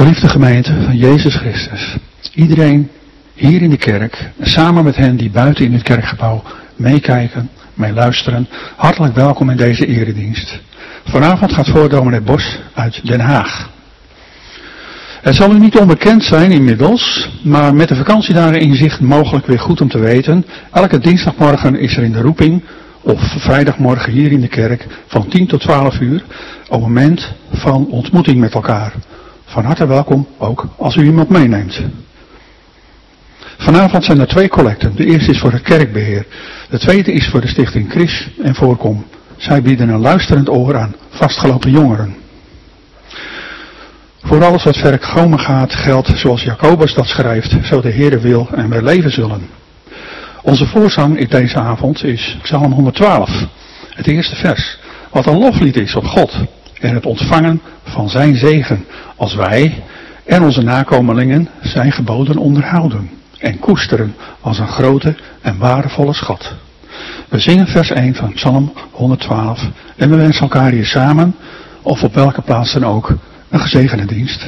Geliefde gemeente van Jezus Christus, iedereen hier in de kerk, samen met hen die buiten in het kerkgebouw meekijken, meeluisteren, hartelijk welkom in deze eredienst. Vanavond gaat voor dominee Bos uit Den Haag. Het zal u niet onbekend zijn inmiddels, maar met de vakantiedagen in zicht mogelijk weer goed om te weten. Elke dinsdagmorgen is er in de roeping, of vrijdagmorgen hier in de kerk, van 10 tot 12 uur, een moment van ontmoeting met elkaar. Van harte welkom, ook als u iemand meeneemt. Vanavond zijn er 2 collecten. De eerste is voor het kerkbeheer. De tweede is voor de stichting Chris en Voorkom. Zij bieden een luisterend oor aan vastgelopen jongeren. Voor alles wat verder komen gaat, geldt zoals Jacobus dat schrijft, zo de Heere wil en wij leven zullen. Onze voorzang in deze avond is Psalm 112, het eerste vers, wat een loflied is op God en het ontvangen van zijn zegen, als wij en onze nakomelingen zijn geboden onderhouden en koesteren als een grote en waardevolle schat. We zingen vers 1 van Psalm 112 en we wensen elkaar hier samen, of op welke plaats dan ook, een gezegende dienst.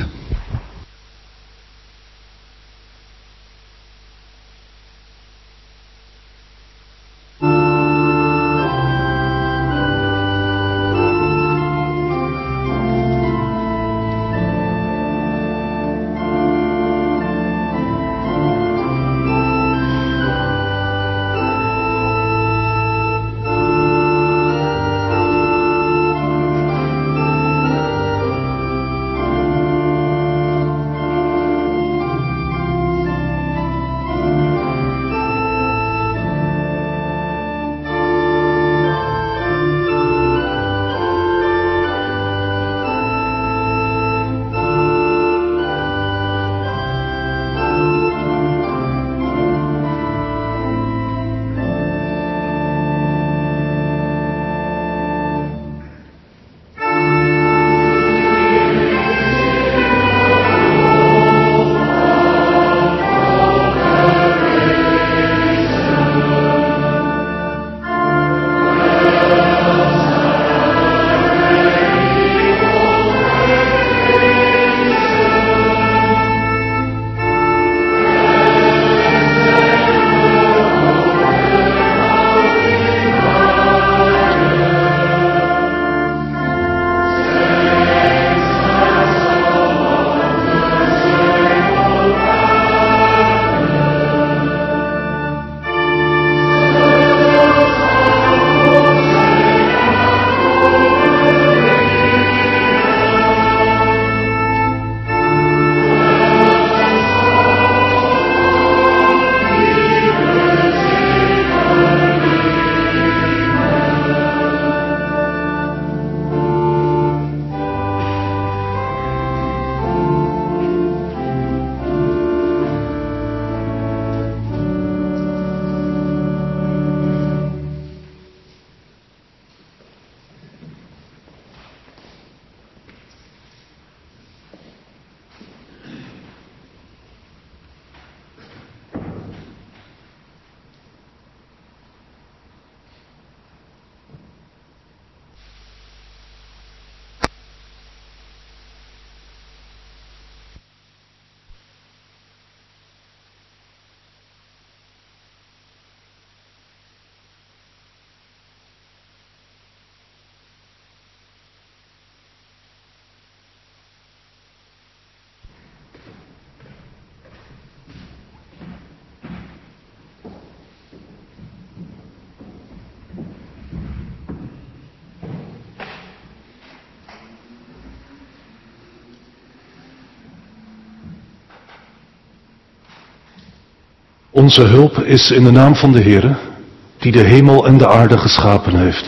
Onze hulp is in de naam van de Heere, die de hemel en de aarde geschapen heeft,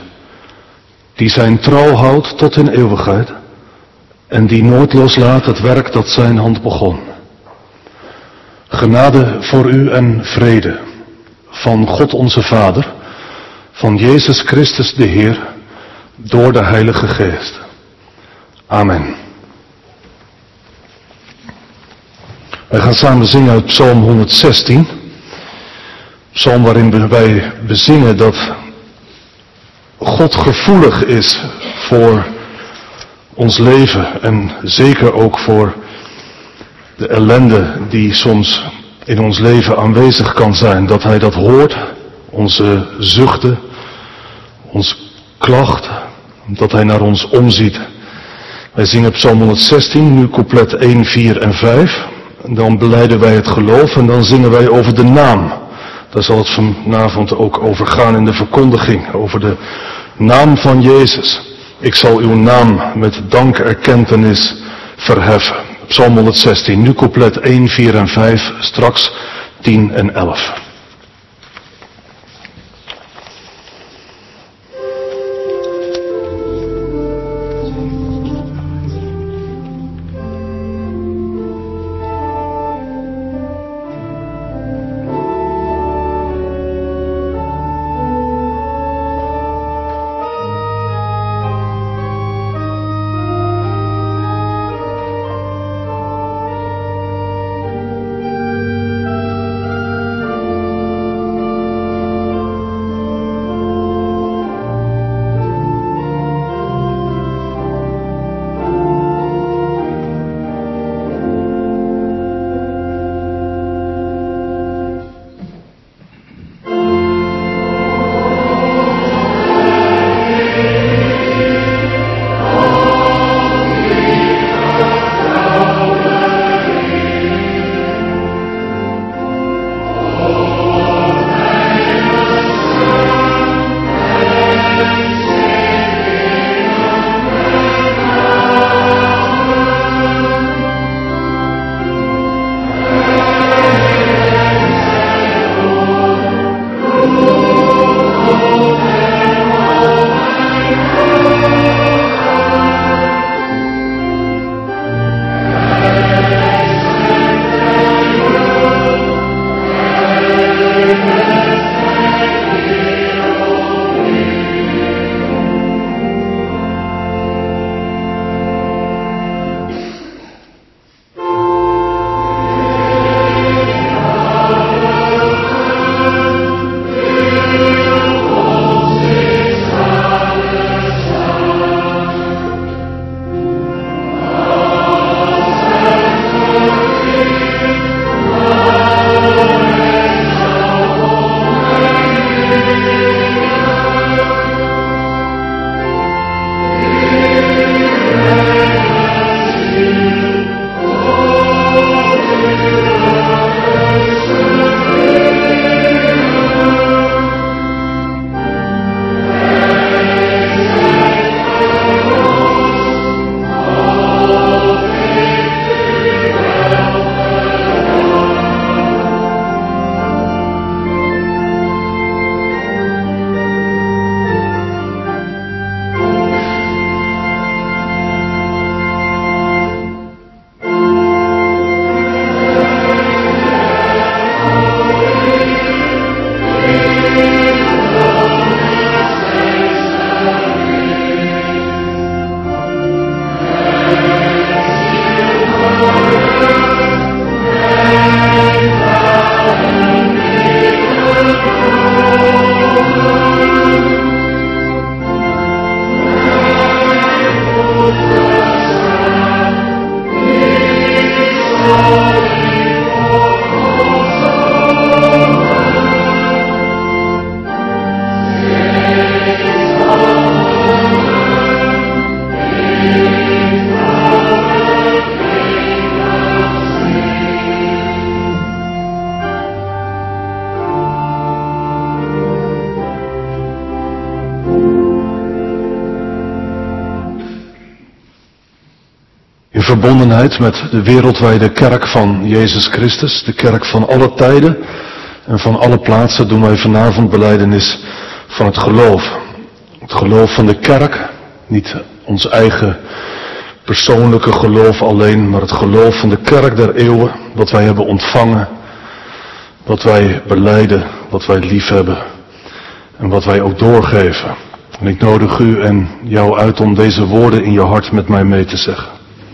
die zijn trouw houdt tot in eeuwigheid en die nooit loslaat het werk dat zijn hand begon. Genade voor u en vrede van God onze Vader, van Jezus Christus de Heer, door de Heilige Geest. Amen. Wij gaan samen zingen uit Psalm 116. Psalm waarin wij bezingen dat God gevoelig is voor ons leven en zeker ook voor de ellende die soms in ons leven aanwezig kan zijn, dat Hij dat hoort, onze zuchten, onze klacht, dat Hij naar ons omziet. Wij zingen Psalm 116, nu couplet 1, 4 en 5. En dan belijden wij het geloof en dan zingen wij over de naam. Daar zal het vanavond ook over gaan in de verkondiging, over de naam van Jezus. Ik zal uw naam met dankerkentenis verheffen. Psalm 116, nu couplet 1, 4 en 5, straks 10 en 11. verbondenheid met de wereldwijde kerk van Jezus Christus, de kerk van alle tijden en van alle plaatsen, doen wij vanavond belijdenis van het geloof. Het geloof van de kerk, niet ons eigen persoonlijke geloof alleen, maar het geloof van de kerk der eeuwen, wat wij hebben ontvangen, wat wij belijden, wat wij liefhebben en wat wij ook doorgeven. En ik nodig u en jou uit om deze woorden in je hart met mij mee te zeggen.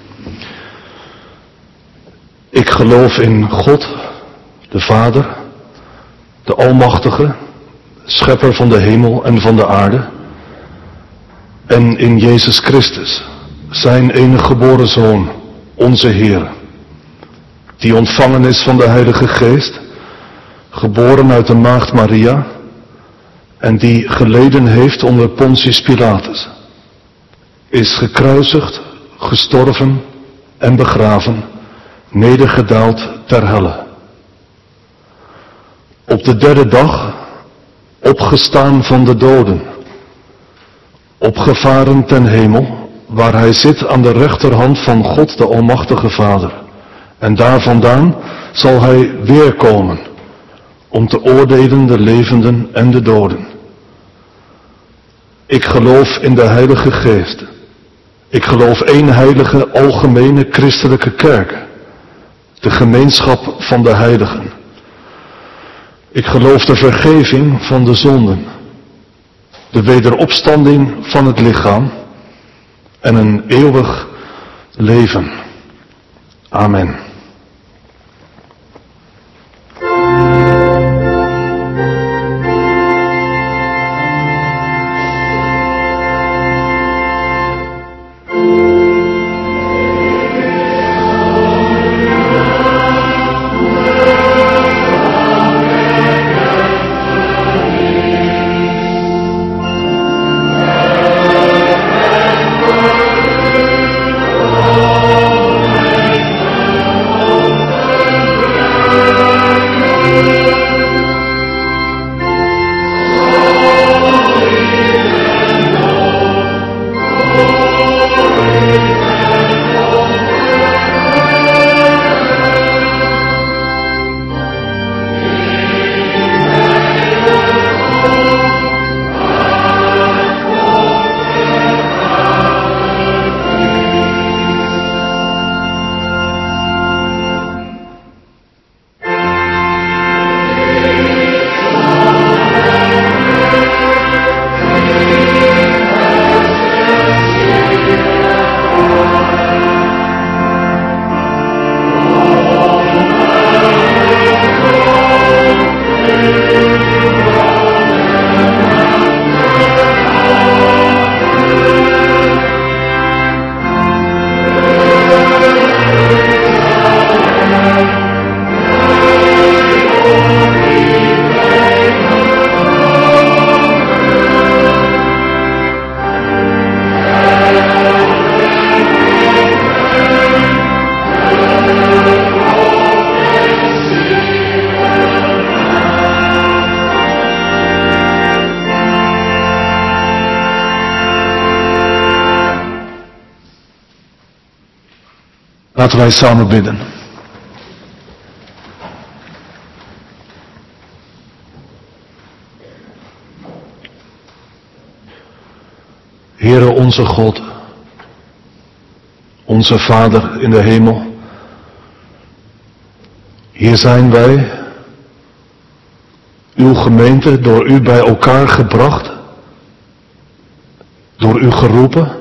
Ik geloof in God, de Vader, de Almachtige, Schepper van de hemel en van de aarde, en in Jezus Christus, zijn enige geboren Zoon, onze Heer, die ontvangen is van de Heilige Geest, geboren uit de maagd Maria, en die geleden heeft onder Pontius Pilatus, is gekruisigd, gestorven en begraven, nedergedaald ter helle. Op de derde dag opgestaan van de doden, opgevaren ten hemel, waar hij zit aan de rechterhand van God de Almachtige Vader. En daar vandaan zal hij weerkomen, om te oordelen de levenden en de doden. Ik geloof in de Heilige Geest. Ik geloof één heilige, algemene, christelijke kerk, de gemeenschap van de heiligen. Ik geloof de vergeving van de zonden, de wederopstanding van het lichaam en een eeuwig leven. Amen. Laten wij samen bidden. Heere onze God, onze Vader in de hemel, hier zijn wij, uw gemeente, door u bij elkaar gebracht, door u geroepen.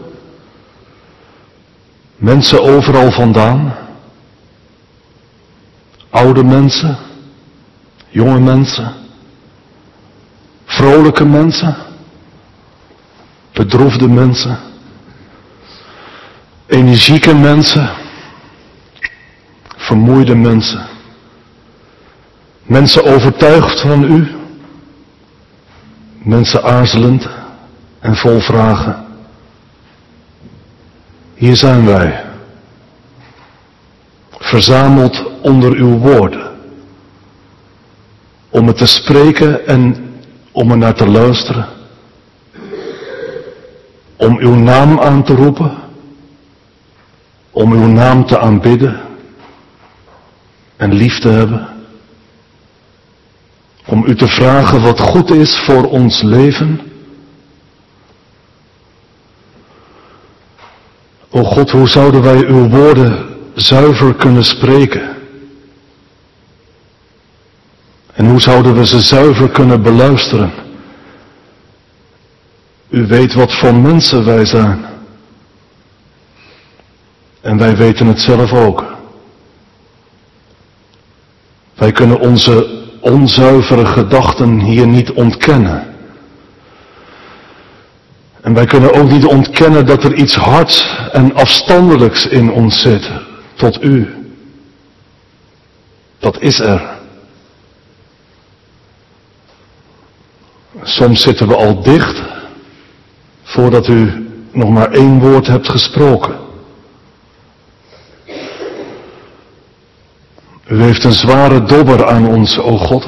Mensen overal vandaan, oude mensen, jonge mensen, vrolijke mensen, bedroefde mensen, energieke mensen, vermoeide mensen, mensen overtuigd van u, mensen aarzelend en vol vragen. Hier zijn wij, verzameld onder uw woorden, om het te spreken en om er naar te luisteren, om uw naam aan te roepen, om uw naam te aanbidden en lief te hebben, om u te vragen wat goed is voor ons leven. O God, hoe zouden wij uw woorden zuiver kunnen spreken? En hoe zouden we ze zuiver kunnen beluisteren? U weet wat voor mensen wij zijn. En wij weten het zelf ook. Wij kunnen onze onzuivere gedachten hier niet ontkennen. En wij kunnen ook niet ontkennen dat er iets hards en afstandelijks in ons zit tot u. Dat is er. Soms zitten we al dicht voordat u nog maar 1 woord hebt gesproken. U heeft een zware dobber aan ons, o God.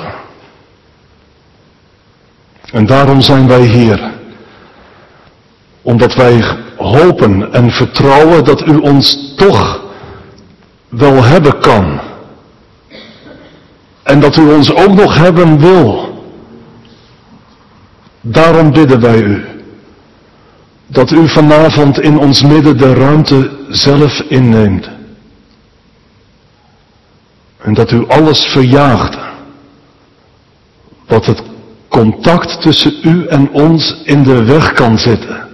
En daarom zijn wij hier. Omdat wij hopen en vertrouwen dat u ons toch wel hebben kan. En dat u ons ook nog hebben wil. Daarom bidden wij u. Dat u vanavond in ons midden de ruimte zelf inneemt. En dat u alles verjaagt. Wat het contact tussen u en ons in de weg kan zitten.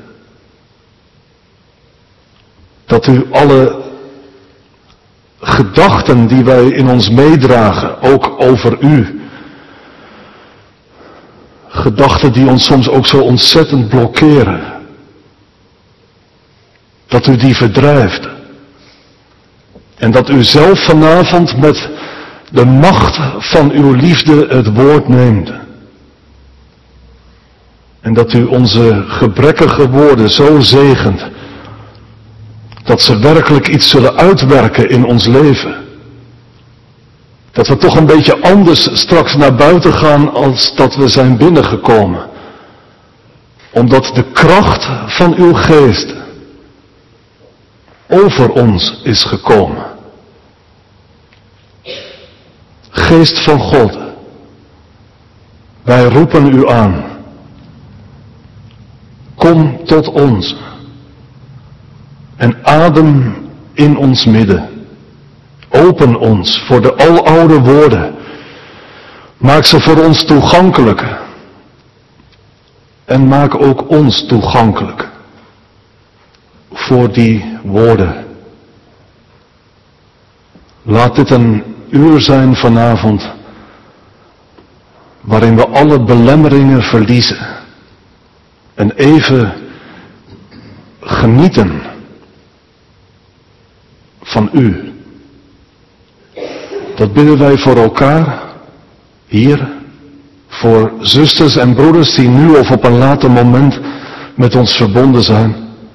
Dat u alle gedachten die wij in ons meedragen, ook over u. Gedachten die ons soms ook zo ontzettend blokkeren. Dat u die verdrijft. En dat u zelf vanavond met de macht van uw liefde het woord neemt. En dat u onze gebrekkige woorden zo zegent. Dat ze werkelijk iets zullen uitwerken in ons leven. Dat we toch een beetje anders straks naar buiten gaan als dat we zijn binnengekomen. Omdat de kracht van uw geest over ons is gekomen. Geest van God, wij roepen u aan. Kom tot ons en adem in ons midden. Open ons voor de aloude woorden. Maak ze voor ons toegankelijk. En maak ook ons toegankelijk voor die woorden. Laat dit een uur zijn vanavond waarin we alle belemmeringen verliezen en even genieten van u. Dat bidden wij voor elkaar hier, voor zusters en broeders die nu of op een later moment met ons verbonden zijn.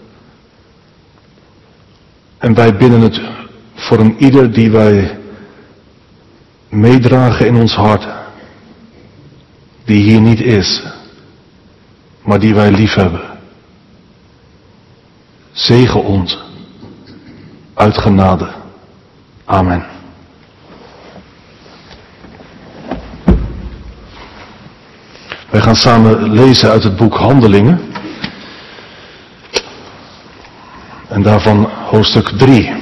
En wij bidden het voor een ieder die wij meedragen in ons hart, die hier niet is, maar die wij lief hebben. Zegen ons uit genade. Amen. Wij gaan samen lezen uit het boek Handelingen. En daarvan hoofdstuk 3.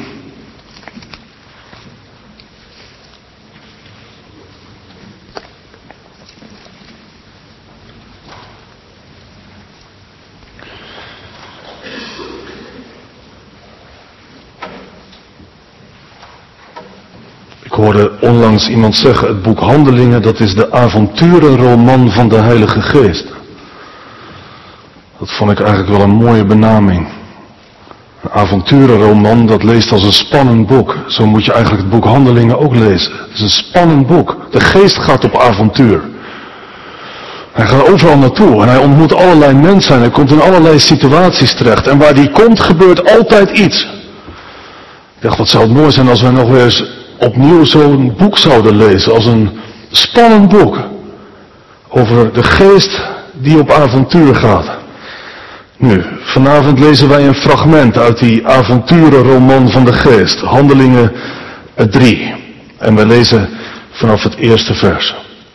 Ik hoorde onlangs iemand zeggen, het boek Handelingen, dat is de avonturenroman van de Heilige Geest. Dat vond ik eigenlijk wel een mooie benaming. Een avonturenroman, dat leest als een spannend boek. Zo moet je eigenlijk het boek Handelingen ook lezen. Het is een spannend boek. De geest gaat op avontuur. Hij gaat overal naartoe en hij ontmoet allerlei mensen en hij komt in allerlei situaties terecht. En waar die komt, gebeurt altijd iets. Ik dacht, wat zou het mooi zijn als wij nog weer eens opnieuw zo'n boek zouden lezen, als een spannend boek over de geest die op avontuur gaat. Nu, vanavond lezen wij een fragment uit die avonturenroman van de geest, Handelingen 3. En wij lezen vanaf het eerste vers.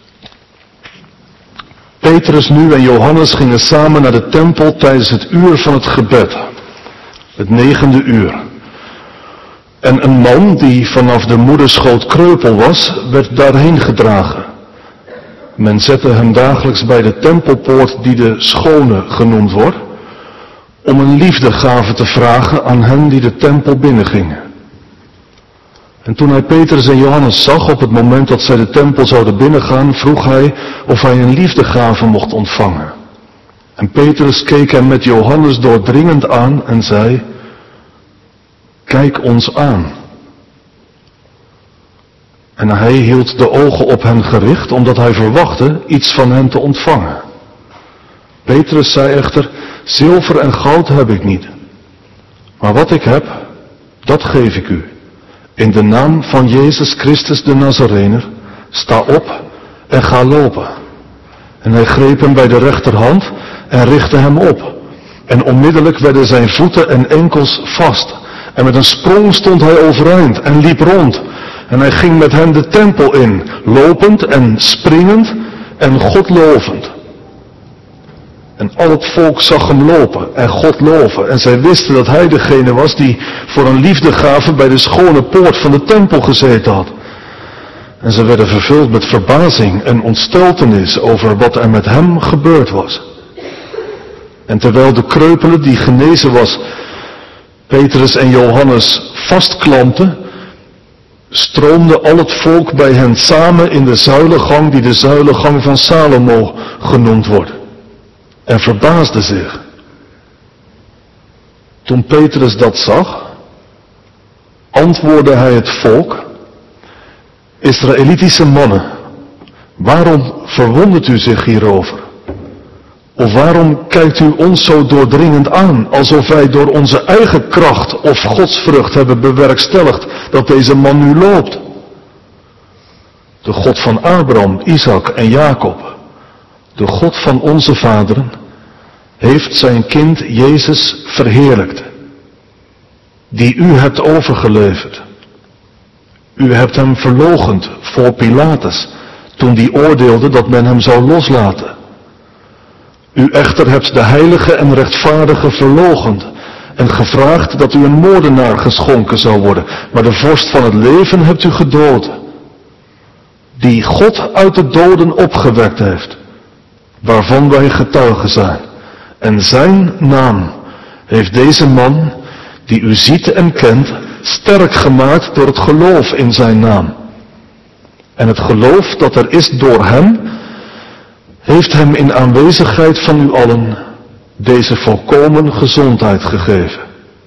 Petrus nu en Johannes gingen samen naar de tempel tijdens het uur van het gebed, het 9e uur. En een man die vanaf de moederschoot kreupel was, werd daarheen gedragen. Men zette hem dagelijks bij de tempelpoort die de Schone genoemd wordt, om een liefdegave te vragen aan hen die de tempel binnengingen. En toen hij Petrus en Johannes zag op het moment dat zij de tempel zouden binnengaan, vroeg hij of hij een liefdegave mocht ontvangen. En Petrus keek hem met Johannes doordringend aan en zei, kijk ons aan. En hij hield de ogen op hen gericht, omdat hij verwachtte iets van hen te ontvangen. Petrus zei echter, zilver en goud heb ik niet. Maar wat ik heb, dat geef ik u. In de naam van Jezus Christus de Nazarener, sta op en ga lopen. En hij greep hem bij de rechterhand en richtte hem op. En onmiddellijk werden zijn voeten en enkels vast. En met een sprong stond hij overeind en liep rond. En hij ging met hen de tempel in, lopend en springend en God lovend. En al het volk zag hem lopen en God loven. En zij wisten dat hij degene was die voor een liefdegave bij de schone poort van de tempel gezeten had. En ze werden vervuld met verbazing en ontsteltenis over wat er met hem gebeurd was. En terwijl de kreupele die genezen was, Petrus en Johannes vastklampten, stroomde al het volk bij hen samen in de zuilengang die de zuilengang van Salomo genoemd wordt. En verbaasde zich. Toen Petrus dat zag, antwoordde hij het volk: Israëlitische mannen, waarom verwondert u zich hierover? Of waarom kijkt u ons zo doordringend aan, alsof wij door onze eigen kracht of godsvrucht hebben bewerkstelligd dat deze man nu loopt? De God van Abraham, Isaac en Jacob, de God van onze vaderen, heeft zijn kind Jezus verheerlijkt, die u hebt overgeleverd. U hebt hem verloochend voor Pilatus, toen die oordeelde dat men hem zou loslaten. U echter hebt de heilige en rechtvaardige verloochend en gevraagd dat u een moordenaar geschonken zou worden, maar de vorst van het leven hebt u gedood, die God uit de doden opgewekt heeft, waarvan wij getuigen zijn. En zijn naam heeft deze man, die u ziet en kent, sterk gemaakt door het geloof in zijn naam. En het geloof dat er is door hem, heeft hem in aanwezigheid van u allen deze volkomen gezondheid gegeven.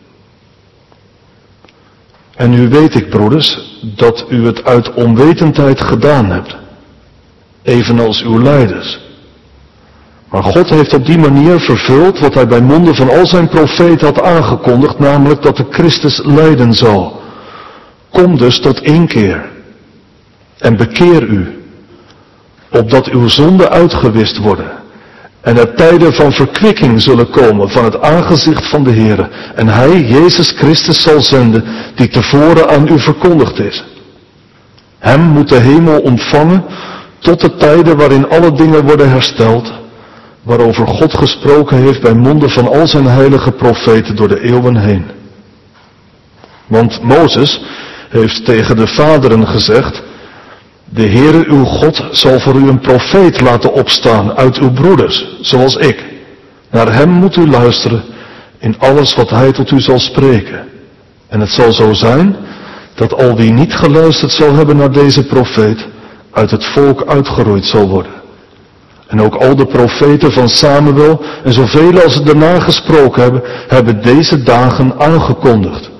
En nu weet ik, broeders, dat u het uit onwetendheid gedaan hebt, evenals uw leiders. Maar God heeft op die manier vervuld wat hij bij monden van al zijn profeten had aangekondigd, namelijk dat de Christus lijden zal. Kom dus tot inkeer en bekeer u, opdat uw zonden uitgewist worden en er tijden van verkwikking zullen komen van het aangezicht van de Heere. En hij, Jezus Christus, zal zenden die tevoren aan u verkondigd is. Hem moet de hemel ontvangen tot de tijden waarin alle dingen worden hersteld, waarover God gesproken heeft bij monden van al zijn heilige profeten door de eeuwen heen. Want Mozes heeft tegen de vaderen gezegd: de Heere uw God zal voor u een profeet laten opstaan uit uw broeders, zoals ik. Naar hem moet u luisteren in alles wat hij tot u zal spreken. En het zal zo zijn dat al wie niet geluisterd zal hebben naar deze profeet, uit het volk uitgeroeid zal worden. En ook al de profeten van Samuel en zoveel als ze daarna gesproken hebben, hebben deze dagen aangekondigd.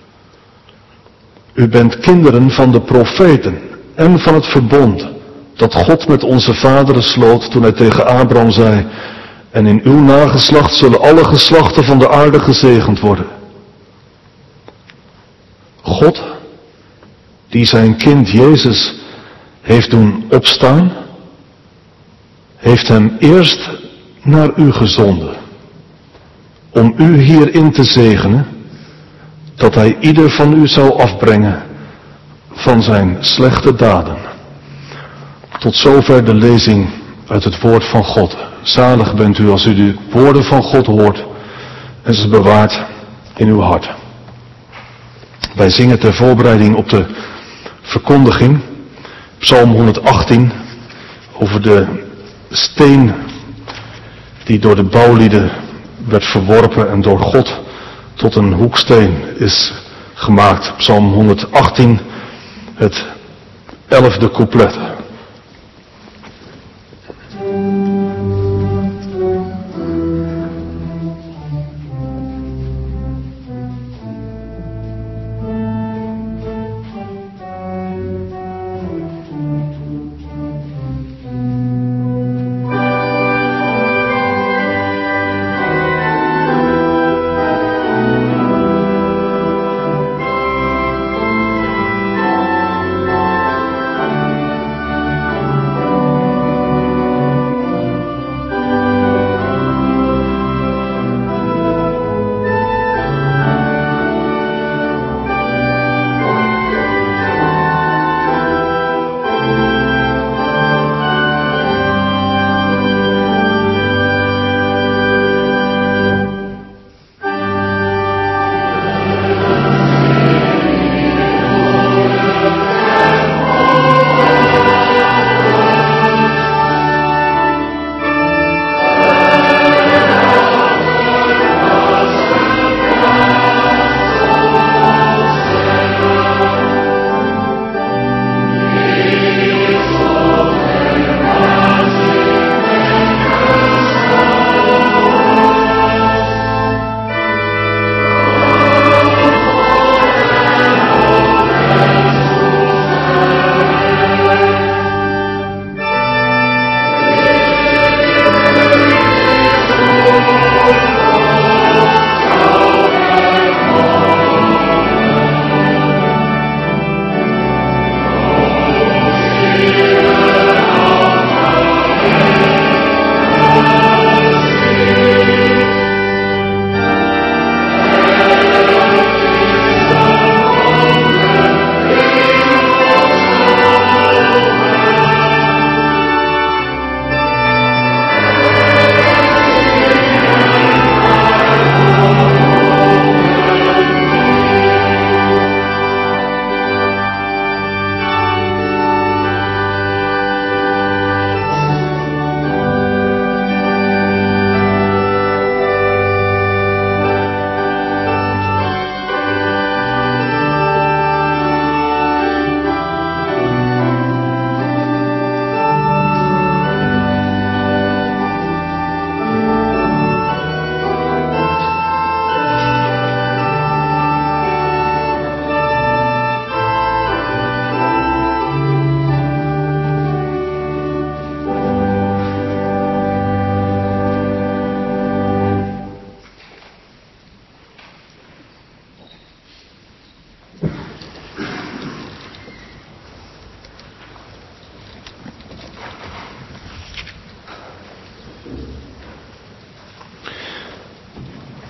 U bent kinderen van de profeten en van het verbond dat God met onze vaderen sloot toen hij tegen Abraham zei: en in uw nageslacht zullen alle geslachten van de aarde gezegend worden. God, die zijn kind Jezus heeft doen opstaan, heeft hem eerst naar u gezonden, om u hierin te zegenen, dat hij ieder van u zou afbrengen van zijn slechte daden. Tot zover de lezing uit het woord van God. Zalig bent u als u de woorden van God hoort en ze bewaart in uw hart. Wij zingen ter voorbereiding op de verkondiging Psalm 118 over de steen die door de bouwlieden werd verworpen en door God tot een hoeksteen is gemaakt. Psalm 118, het 11e couplet.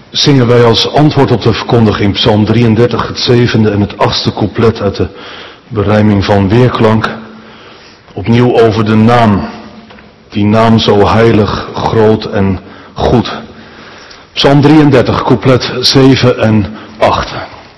zingen wij als antwoord op de verkondiging Psalm 33, het 7e en het 8e couplet uit de berijming van Weerklank. Opnieuw over de naam. Die naam zo heilig, groot en goed. Psalm 33, couplet 7 en 8.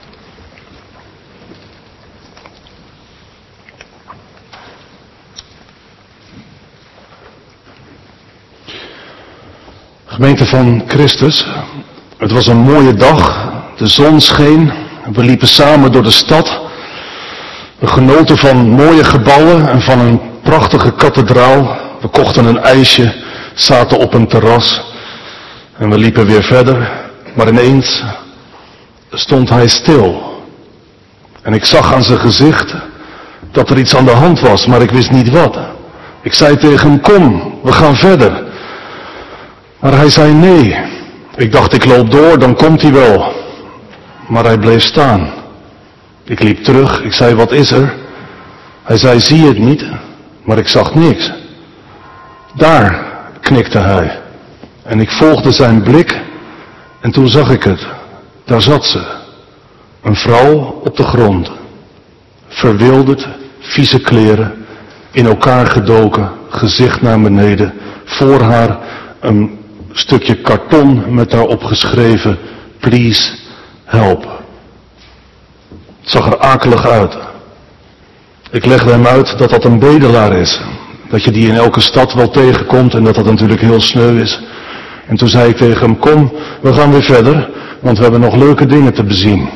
Gemeente van Christus, het was een mooie dag, de zon scheen, we liepen samen door de stad, we genoten van mooie gebouwen en van een prachtige kathedraal, we kochten een ijsje, zaten op een terras en we liepen weer verder, maar ineens stond hij stil. En ik zag aan zijn gezicht dat er iets aan de hand was, maar ik wist niet wat. Ik zei tegen hem, kom, we gaan verder. Maar hij zei nee. Ik dacht, ik loop door, dan komt hij wel. Maar hij bleef staan. Ik liep terug, ik zei, wat is er? Hij zei, zie je het niet? Maar ik zag niks. Daar, knikte hij. En ik volgde zijn blik en toen zag ik het. Daar zat ze. Een vrouw op de grond. Verwilderd, vieze kleren, in elkaar gedoken, gezicht naar beneden. Voor haar een stukje karton met daarop geschreven, please help. Het zag er akelig uit. Ik legde hem uit dat dat een bedelaar is. Dat je die in elke stad wel tegenkomt en dat dat natuurlijk heel sneu is. En toen zei ik tegen hem, kom, we gaan weer verder, want we hebben nog leuke dingen te bezien.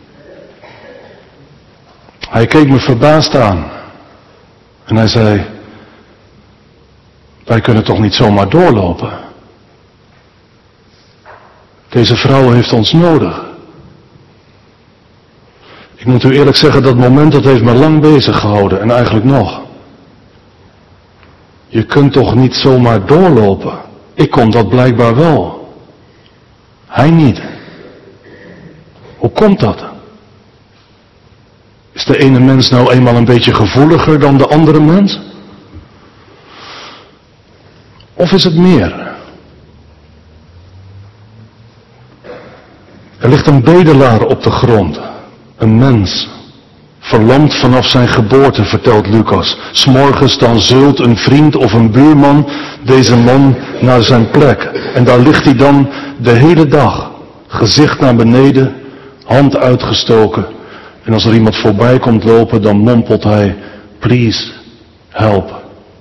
Hij keek me verbaasd aan. En hij zei, wij kunnen toch niet zomaar doorlopen? Deze vrouw heeft ons nodig. Ik moet u eerlijk zeggen, dat moment dat heeft me lang bezig gehouden en eigenlijk nog. Je kunt toch niet zomaar doorlopen? Ik kon dat blijkbaar wel. Hij niet. Hoe komt dat? Is de ene mens nou eenmaal een beetje gevoeliger dan de andere mens? Of is het meer? Er ligt een bedelaar op de grond. Een mens. Verlamd vanaf zijn geboorte, vertelt Lucas. 's Morgens dan zeult een vriend of een buurman deze man naar zijn plek. En daar ligt hij dan de hele dag. Gezicht naar beneden, hand uitgestoken. En als er iemand voorbij komt lopen, dan mompelt hij, please help.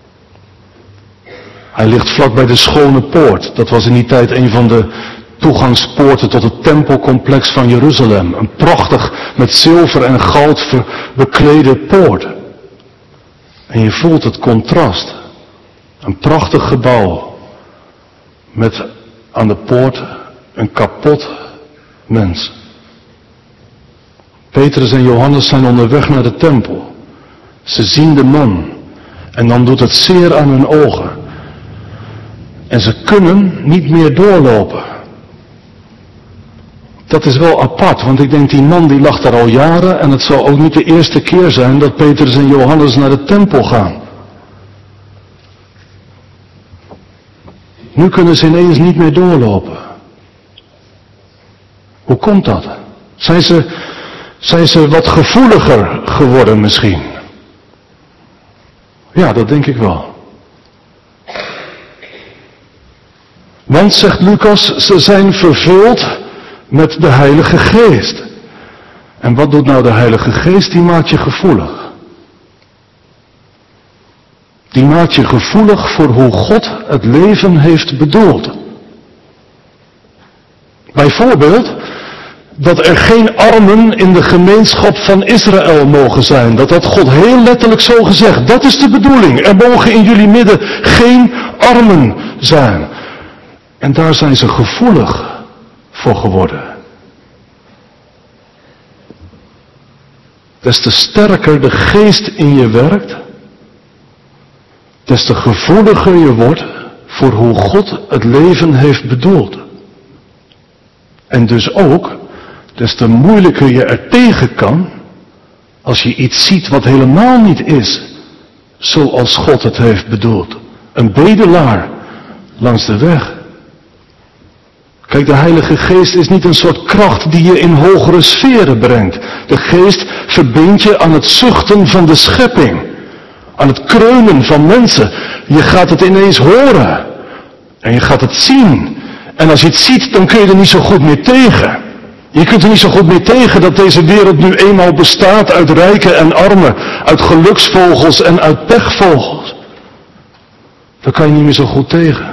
Hij ligt vlak bij de Schone Poort. Dat was in die tijd een van de toegangspoorten tot het tempelcomplex van Jeruzalem. Een prachtig met zilver en goud beklede poort. En je voelt het contrast. Een prachtig gebouw met aan de poort een kapot mens. Petrus en Johannes zijn onderweg naar de tempel. Ze zien de man en dan doet het zeer aan hun ogen. En ze kunnen niet meer doorlopen. Dat is wel apart, want ik denk die man die lag daar al jaren en het zal ook niet de eerste keer zijn dat Petrus en Johannes naar de tempel gaan. Nu kunnen ze ineens niet meer doorlopen. Hoe komt dat? Zijn ze wat gevoeliger geworden misschien? Ja, dat denk ik wel. Want, zegt Lucas, ze zijn vervuld met de Heilige Geest. En wat doet nou de Heilige Geest? Die maakt je gevoelig. Die maakt je gevoelig voor hoe God het leven heeft bedoeld. Bijvoorbeeld dat er geen armen in de gemeenschap van Israël mogen zijn. Dat had God heel letterlijk zo gezegd. Dat is de bedoeling. Er mogen in jullie midden geen armen zijn. En daar zijn ze gevoelig voor geworden. Des te sterker de geest in je werkt, des te gevoeliger je wordt voor hoe God het leven heeft bedoeld. En dus ook, des te moeilijker je er tegen kan, als je iets ziet wat helemaal niet is, zoals God het heeft bedoeld. Een bedelaar langs de weg. Kijk, de Heilige Geest is niet een soort kracht die je in hogere sferen brengt. De Geest verbindt je aan het zuchten van de schepping. Aan het kreunen van mensen. Je gaat het ineens horen. En je gaat het zien. En als je het ziet, dan kun je er niet zo goed meer tegen. Je kunt er niet zo goed meer tegen dat deze wereld nu eenmaal bestaat uit rijken en armen. Uit geluksvogels en uit pechvogels. Daar kan je niet meer zo goed tegen.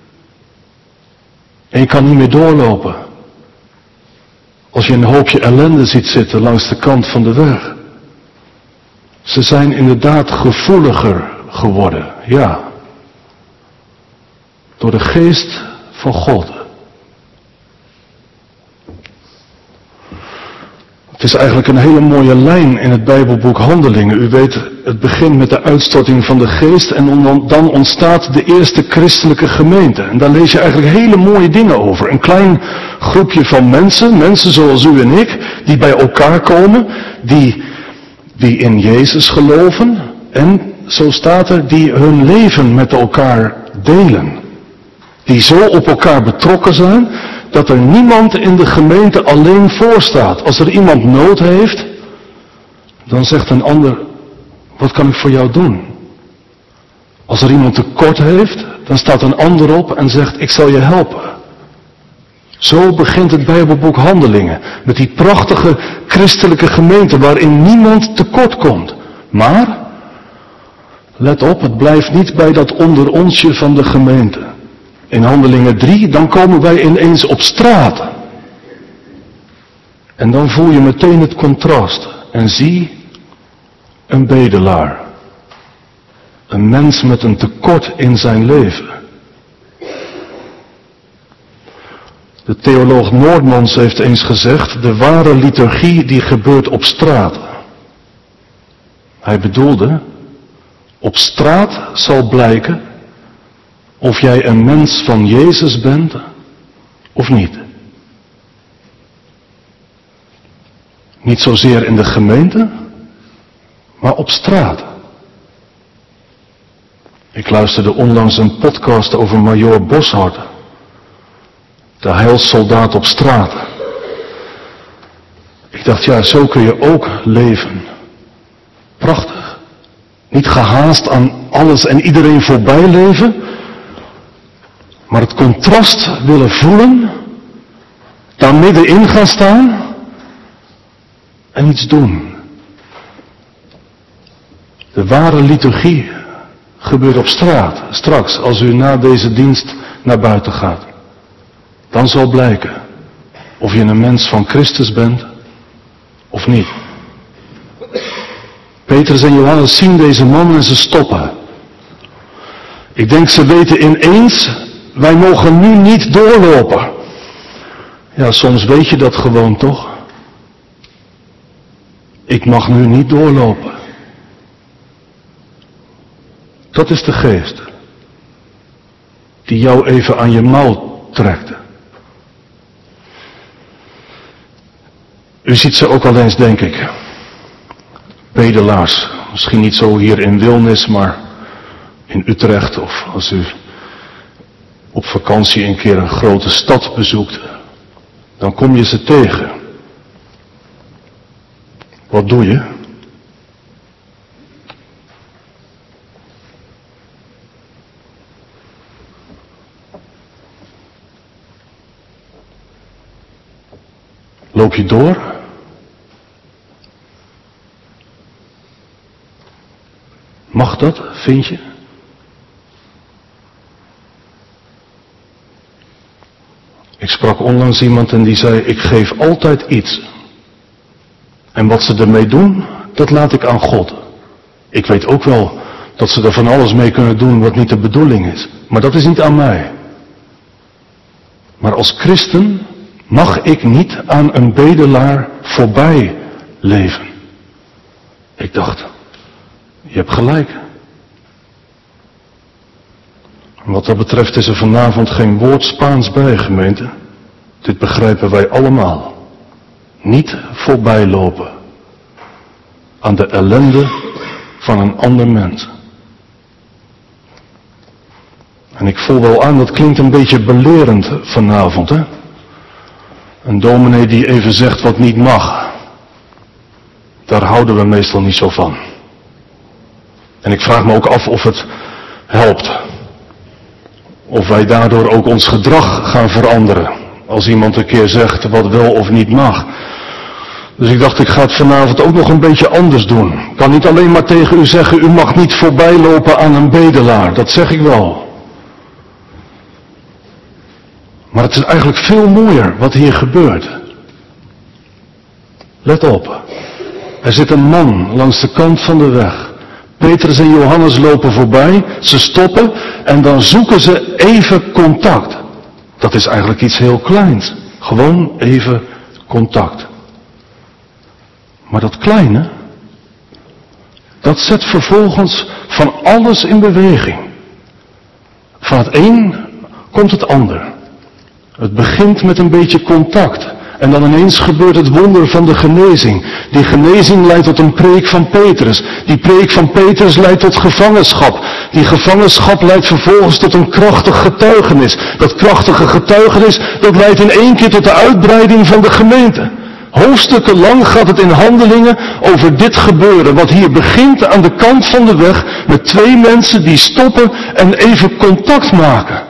En je kan niet meer doorlopen. Als je een hoopje ellende ziet zitten langs de kant van de weg. Ze zijn inderdaad gevoeliger geworden, ja. Door de geest van God. Het is eigenlijk een hele mooie lijn in het Bijbelboek Handelingen. U weet, het begint met de uitstorting van de geest en dan ontstaat de eerste christelijke gemeente. En daar lees je eigenlijk hele mooie dingen over. Een klein groepje van mensen zoals u en ik, die bij elkaar komen, die in Jezus geloven en, zo staat er, die hun leven met elkaar delen. Die zo op elkaar betrokken zijn, dat er niemand in de gemeente alleen voor staat. Als er iemand nood heeft, dan zegt een ander, wat kan ik voor jou doen? Als er iemand tekort heeft, dan staat een ander op en zegt, ik zal je helpen. Zo begint het Bijbelboek Handelingen, met die prachtige christelijke gemeente waarin niemand tekort komt. Maar, let op, het blijft niet bij dat onder onsje van de gemeente. In Handelingen 3, dan komen wij ineens op straat. En dan voel je meteen het contrast. En zie een bedelaar. Een mens met een tekort in zijn leven. De theoloog Noordmans heeft eens gezegd, de ware liturgie die gebeurt op straat. Hij bedoelde, op straat zal blijken of jij een mens van Jezus bent of niet. Niet zozeer in de gemeente, maar op straat. Ik luisterde onlangs een podcast over Major Boshart. De heilssoldaat op straat. Ik dacht, ja, zo kun je ook leven. Prachtig. Niet gehaast aan alles en iedereen voorbij leven. Maar het contrast willen voelen. Daar middenin gaan staan. En iets doen. De ware liturgie gebeurt op straat. Straks, als u na deze dienst naar buiten gaat. Dan zal blijken of je een mens van Christus bent of niet. Petrus en Johannes zien deze man en ze stoppen. Ik denk ze weten ineens, wij mogen nu niet doorlopen. Ja, soms weet je dat gewoon toch. Ik mag nu niet doorlopen. Dat is de geest. Die jou even aan je mouw trekt. U ziet ze ook wel eens, denk ik. Bedelaars. Misschien niet zo hier in Wilnis, maar in Utrecht. Of als u op vakantie een keer een grote stad bezoekt. Dan kom je ze tegen. Wat doe je? Loop je door? Mag dat, vind je? Ik sprak onlangs iemand en die zei, ik geef altijd iets. En wat ze ermee doen, dat laat ik aan God. Ik weet ook wel dat ze er van alles mee kunnen doen wat niet de bedoeling is. Maar dat is niet aan mij. Maar als christen mag ik niet aan een bedelaar voorbij leven. Ik dacht, je hebt gelijk. Wat dat betreft is er vanavond geen woord Spaans bij, gemeente. Dit begrijpen wij allemaal. Niet voorbij lopen aan de ellende van een ander mens. En ik voel wel aan, dat klinkt een beetje belerend vanavond, hè? Een dominee die even zegt wat niet mag. Daar houden we meestal niet zo van. En ik vraag me ook af of het helpt. Of wij daardoor ook ons gedrag gaan veranderen. Als iemand een keer zegt wat wel of niet mag. Dus ik dacht, ik ga het vanavond ook nog een beetje anders doen. Ik kan niet alleen maar tegen u zeggen, u mag niet voorbij lopen aan een bedelaar. Dat zeg ik wel. Maar het is eigenlijk veel mooier wat hier gebeurt. Let op. Er zit een man langs de kant van de weg. Petrus en Johannes lopen voorbij. Ze stoppen en dan zoeken ze even contact. Dat is eigenlijk iets heel kleins. Gewoon even contact. Maar dat kleine, dat zet vervolgens van alles in beweging. Van het een komt het ander. Het begint met een beetje contact. En dan ineens gebeurt het wonder van de genezing. Die genezing leidt tot een preek van Petrus. Die preek van Petrus leidt tot gevangenschap. Die gevangenschap leidt vervolgens tot een krachtig getuigenis. Dat krachtige getuigenis, dat leidt in één keer tot de uitbreiding van de gemeente. Hoofdstukken lang gaat het in Handelingen over dit gebeuren. Wat hier begint aan de kant van de weg met twee mensen die stoppen en even contact maken.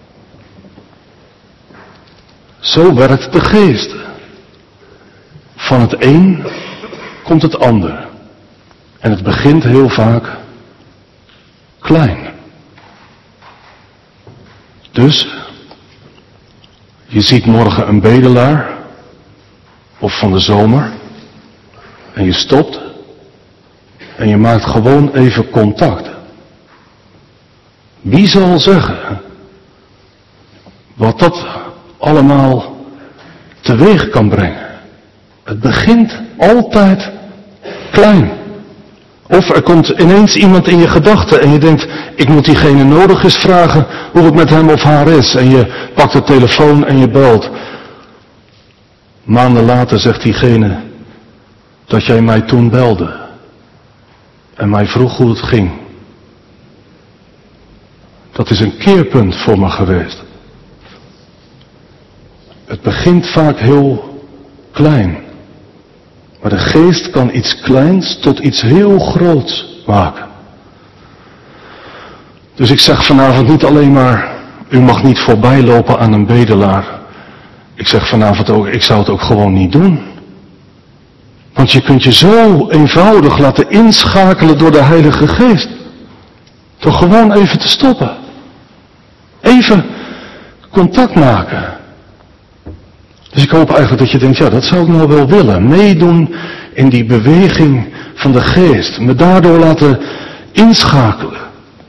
Zo werkt de geest. Van het een komt het ander. En het begint heel vaak klein. Dus, je ziet morgen een bedelaar, of van de zomer, en je stopt, en je maakt gewoon even contact. Wie zal zeggen wat dat allemaal teweeg kan brengen? Het begint altijd klein. Of er komt ineens iemand in je gedachten en je denkt, ik moet diegene nodig eens vragen hoe het met hem of haar is. En je pakt de telefoon en je belt. Maanden later zegt diegene dat jij mij toen belde. En mij vroeg hoe het ging. Dat is een keerpunt voor me geweest. Het begint vaak heel klein. Maar de geest kan iets kleins tot iets heel groots maken. Dus ik zeg vanavond niet alleen maar, u mag niet voorbij lopen aan een bedelaar. Ik zeg vanavond ook, ik zou het ook gewoon niet doen. Want je kunt je zo eenvoudig laten inschakelen door de Heilige Geest. Door gewoon even te stoppen. Even contact maken. Dus ik hoop eigenlijk dat je denkt, ja, dat zou ik nou wel willen. Meedoen in die beweging van de geest. Me daardoor laten inschakelen.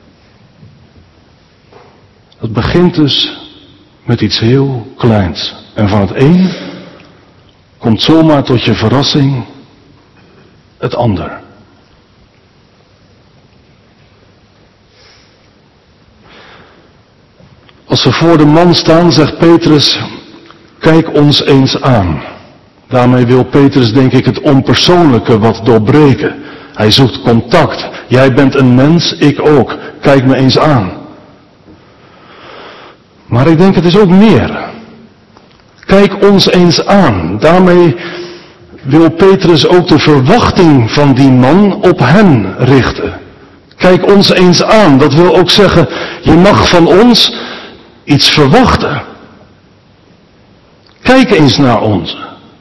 Dat begint dus met iets heel kleins. En van het een komt zomaar tot je verrassing het ander. Als ze voor de man staan, zegt Petrus, kijk ons eens aan. Daarmee wil Petrus, denk ik, het onpersoonlijke wat doorbreken. Hij zoekt contact. Jij bent een mens, ik ook. Kijk me eens aan. Maar ik denk het is ook meer. Kijk ons eens aan. Daarmee wil Petrus ook de verwachting van die man op hen richten. Kijk ons eens aan. Dat wil ook zeggen, je mag van ons iets verwachten. Kijk eens naar ons.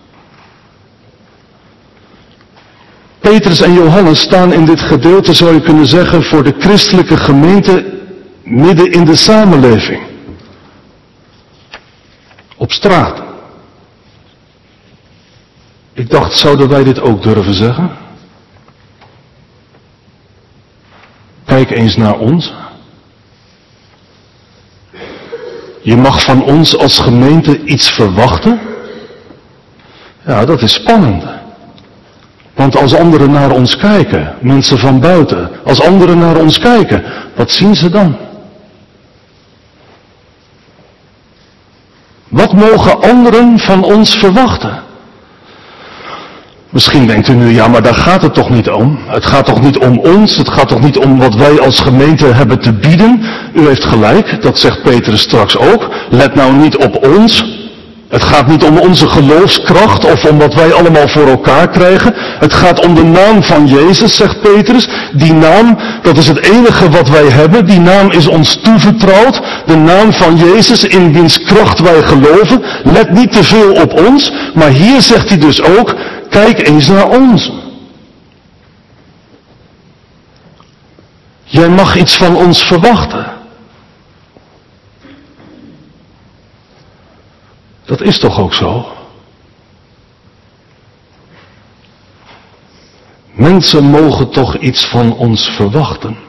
Petrus en Johannes staan in dit gedeelte, zou je kunnen zeggen, voor de christelijke gemeente midden in de samenleving. Op straat. Ik dacht, zouden wij dit ook durven zeggen? Kijk eens naar ons. Je mag van ons als gemeente iets verwachten. Ja, dat is spannend. Want als anderen naar ons kijken, mensen van buiten, als anderen naar ons kijken, wat zien ze dan? Wat mogen anderen van ons verwachten? Misschien denkt u nu, ja, maar daar gaat het toch niet om. Het gaat toch niet om ons, het gaat toch niet om wat wij als gemeente hebben te bieden. U heeft gelijk, dat zegt Petrus straks ook. Let nou niet op ons. Het gaat niet om onze geloofskracht of om wat wij allemaal voor elkaar krijgen. Het gaat om de naam van Jezus, zegt Petrus. Die naam, dat is het enige wat wij hebben. Die naam is ons toevertrouwd. De naam van Jezus, in wiens kracht wij geloven. Let niet te veel op ons, maar hier zegt hij dus ook, kijk eens naar ons. Jij mag iets van ons verwachten. Dat is toch ook zo? Mensen mogen toch iets van ons verwachten.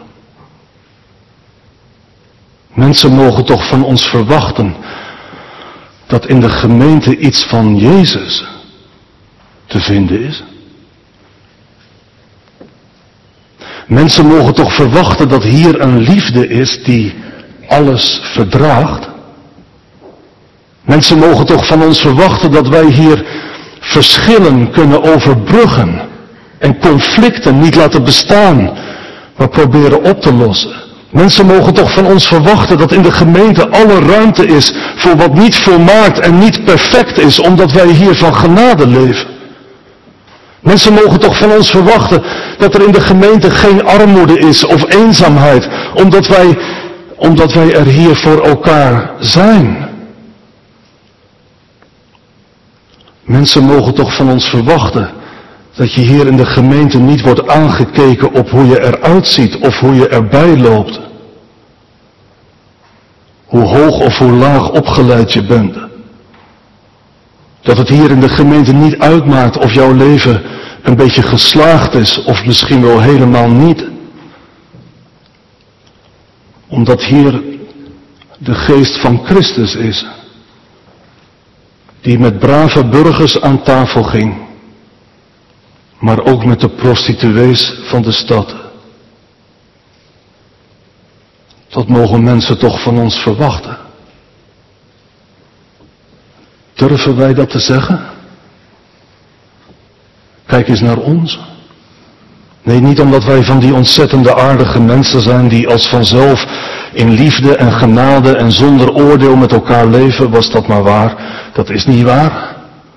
Mensen mogen toch van ons verwachten dat in de gemeente iets van Jezus te vinden is. Mensen mogen toch verwachten dat hier een liefde is die alles verdraagt. Mensen mogen toch van ons verwachten dat wij hier verschillen kunnen overbruggen en conflicten niet laten bestaan, maar proberen op te lossen. Mensen mogen toch van ons verwachten dat in de gemeente alle ruimte is voor wat niet volmaakt en niet perfect is, omdat wij hier van genade leven. Mensen mogen toch van ons verwachten dat er in de gemeente geen armoede is of eenzaamheid, omdat wij er hier voor elkaar zijn. Mensen mogen toch van ons verwachten dat je hier in de gemeente niet wordt aangekeken op hoe je eruit ziet of hoe je erbij loopt. Hoe hoog of hoe laag opgeleid je bent. Dat het hier in de gemeente niet uitmaakt of jouw leven een beetje geslaagd is of misschien wel helemaal niet. Omdat hier de geest van Christus is. Die met brave burgers aan tafel ging. Maar ook met de prostituees van de stad. Dat mogen mensen toch van ons verwachten. Durven wij dat te zeggen? Kijk eens naar ons. Nee, niet omdat wij van die ontzettende aardige mensen zijn die als vanzelf in liefde en genade en zonder oordeel met elkaar leven, was dat maar waar. Dat is niet waar.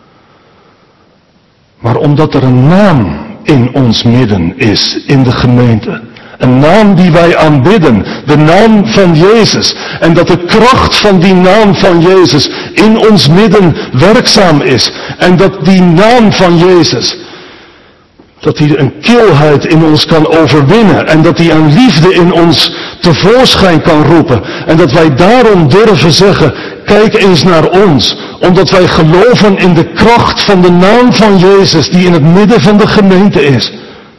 Maar omdat er een naam in ons midden is, in de gemeente. Een naam die wij aanbidden, de naam van Jezus. En dat de kracht van die naam van Jezus in ons midden werkzaam is. En dat die naam van Jezus, dat die een kilheid in ons kan overwinnen. En dat die een liefde in ons tevoorschijn kan roepen. En dat wij daarom durven zeggen, kijk eens naar ons. Omdat wij geloven in de kracht van de naam van Jezus die in het midden van de gemeente is.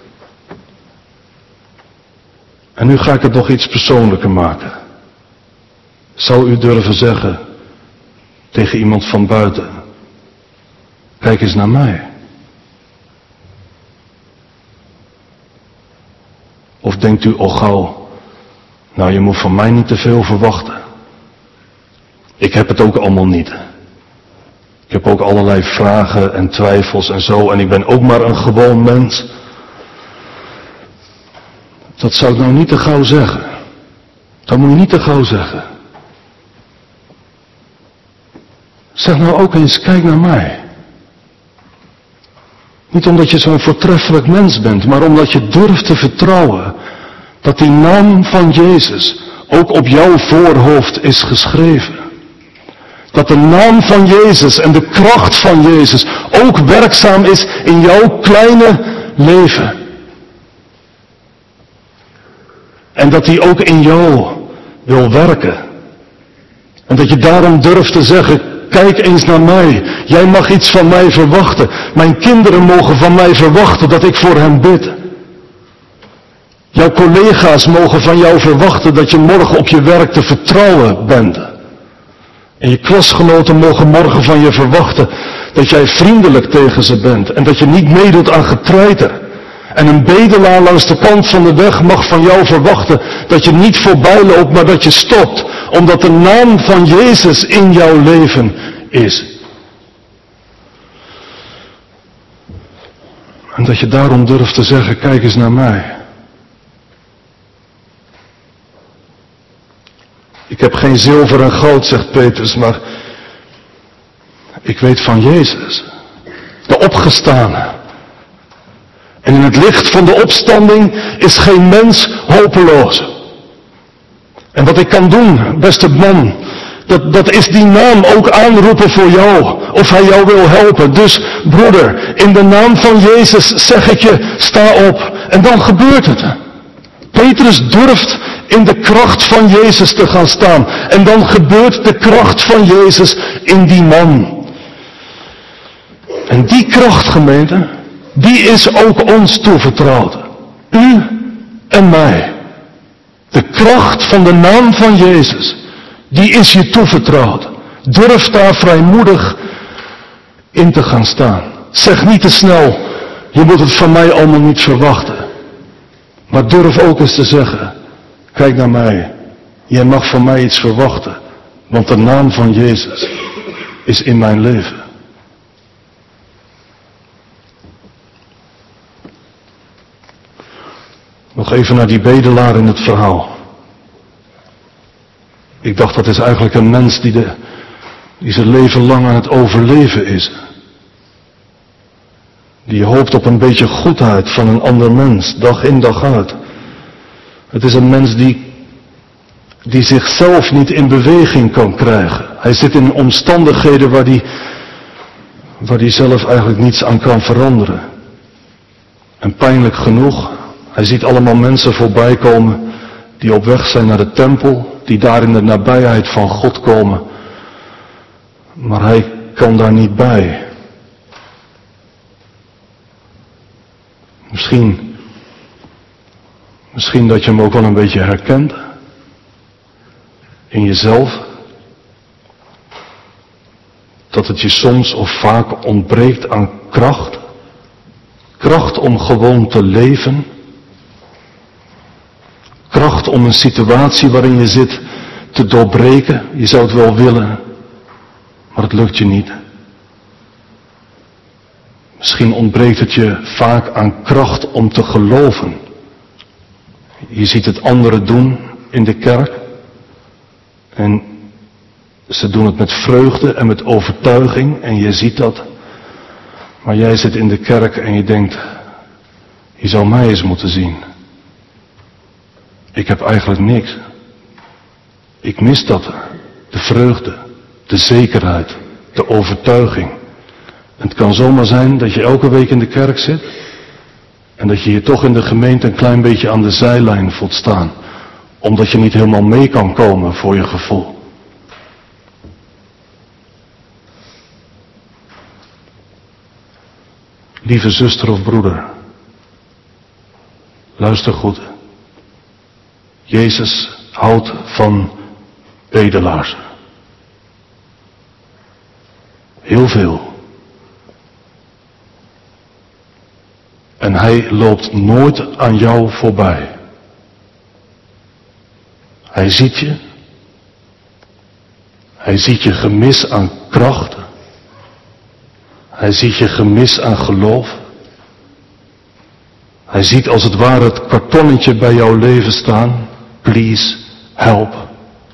En nu ga ik het nog iets persoonlijker maken. Zou u durven zeggen tegen iemand van buiten, kijk eens naar mij. Of denkt u al gauw, nou je moet van mij niet te veel verwachten. Ik heb het ook allemaal niet. Ik heb ook allerlei vragen en twijfels en zo en ik ben ook maar een gewoon mens. Dat zou ik nou niet te gauw zeggen. Dat moet je niet te gauw zeggen. Zeg nou ook eens, kijk naar mij. Niet omdat je zo'n voortreffelijk mens bent, maar omdat je durft te vertrouwen dat die naam van Jezus ook op jouw voorhoofd is geschreven. Dat de naam van Jezus en de kracht van Jezus ook werkzaam is in jouw kleine leven. En dat hij ook in jou wil werken. En dat je daarom durft te zeggen, kijk eens naar mij. Jij mag iets van mij verwachten. Mijn kinderen mogen van mij verwachten dat ik voor hen bid. Jouw collega's mogen van jou verwachten dat je morgen op je werk te vertrouwen bent. En je klasgenoten mogen morgen van je verwachten dat jij vriendelijk tegen ze bent. En dat je niet meedoet aan getreiter. En een bedelaar langs de kant van de weg mag van jou verwachten dat je niet voorbij loopt, maar dat je stopt. Omdat de naam van Jezus in jouw leven is. En dat je daarom durft te zeggen, kijk eens naar mij. Ik heb geen zilver en goud, zegt Petrus, maar Ik weet van Jezus, de opgestane. En in het licht van de opstanding is geen mens hopeloos. En wat ik kan doen, beste man, dat is die naam ook aanroepen voor jou, of hij jou wil helpen. Dus broeder, in de naam van Jezus zeg ik je, sta op. En dan gebeurt het. Petrus durft in de kracht van Jezus te gaan staan. En dan gebeurt de kracht van Jezus in die man. En die kracht, gemeente, die is ook ons toevertrouwd. U en mij. De kracht van de naam van Jezus, die is je toevertrouwd. Durf daar vrijmoedig in te gaan staan. Zeg niet te snel, je moet het van mij allemaal niet verwachten. Maar durf ook eens te zeggen, kijk naar mij, jij mag van mij iets verwachten. Want de naam van Jezus is in mijn leven. Nog even naar die bedelaar in het verhaal. Ik dacht, dat is eigenlijk een mens die zijn leven lang aan het overleven is. Die hoopt op een beetje goedheid van een ander mens, dag in dag uit. Het is een mens die zichzelf niet in beweging kan krijgen. Hij zit in omstandigheden waar hij zelf eigenlijk niets aan kan veranderen. En pijnlijk genoeg, hij ziet allemaal mensen voorbij komen die op weg zijn naar de tempel, die daar in de nabijheid van God komen. Maar hij kan daar niet bij. Misschien dat je hem ook wel een beetje herkent. In jezelf. Dat het je soms of vaak ontbreekt aan kracht. Kracht om gewoon te leven. Kracht om een situatie waarin je zit te doorbreken. Je zou het wel willen, maar het lukt je niet. Misschien ontbreekt het je vaak aan kracht om te geloven. Je ziet het anderen doen in de kerk. En ze doen het met vreugde en met overtuiging. En je ziet dat. Maar jij zit in de kerk en je denkt, je zou mij eens moeten zien. Ik heb eigenlijk niks. Ik mis dat. De vreugde, de zekerheid, de overtuiging. En het kan zomaar zijn dat je elke week in de kerk zit. En dat je je toch in de gemeente een klein beetje aan de zijlijn voelt staan. Omdat je niet helemaal mee kan komen voor je gevoel. Lieve zuster of broeder. Luister goed. Jezus houdt van bedelaars. Heel veel. En hij loopt nooit aan jou voorbij. Hij ziet je. Hij ziet je gemis aan kracht. Hij ziet je gemis aan geloof. Hij ziet als het ware het kartonnetje bij jouw leven staan. Please, help.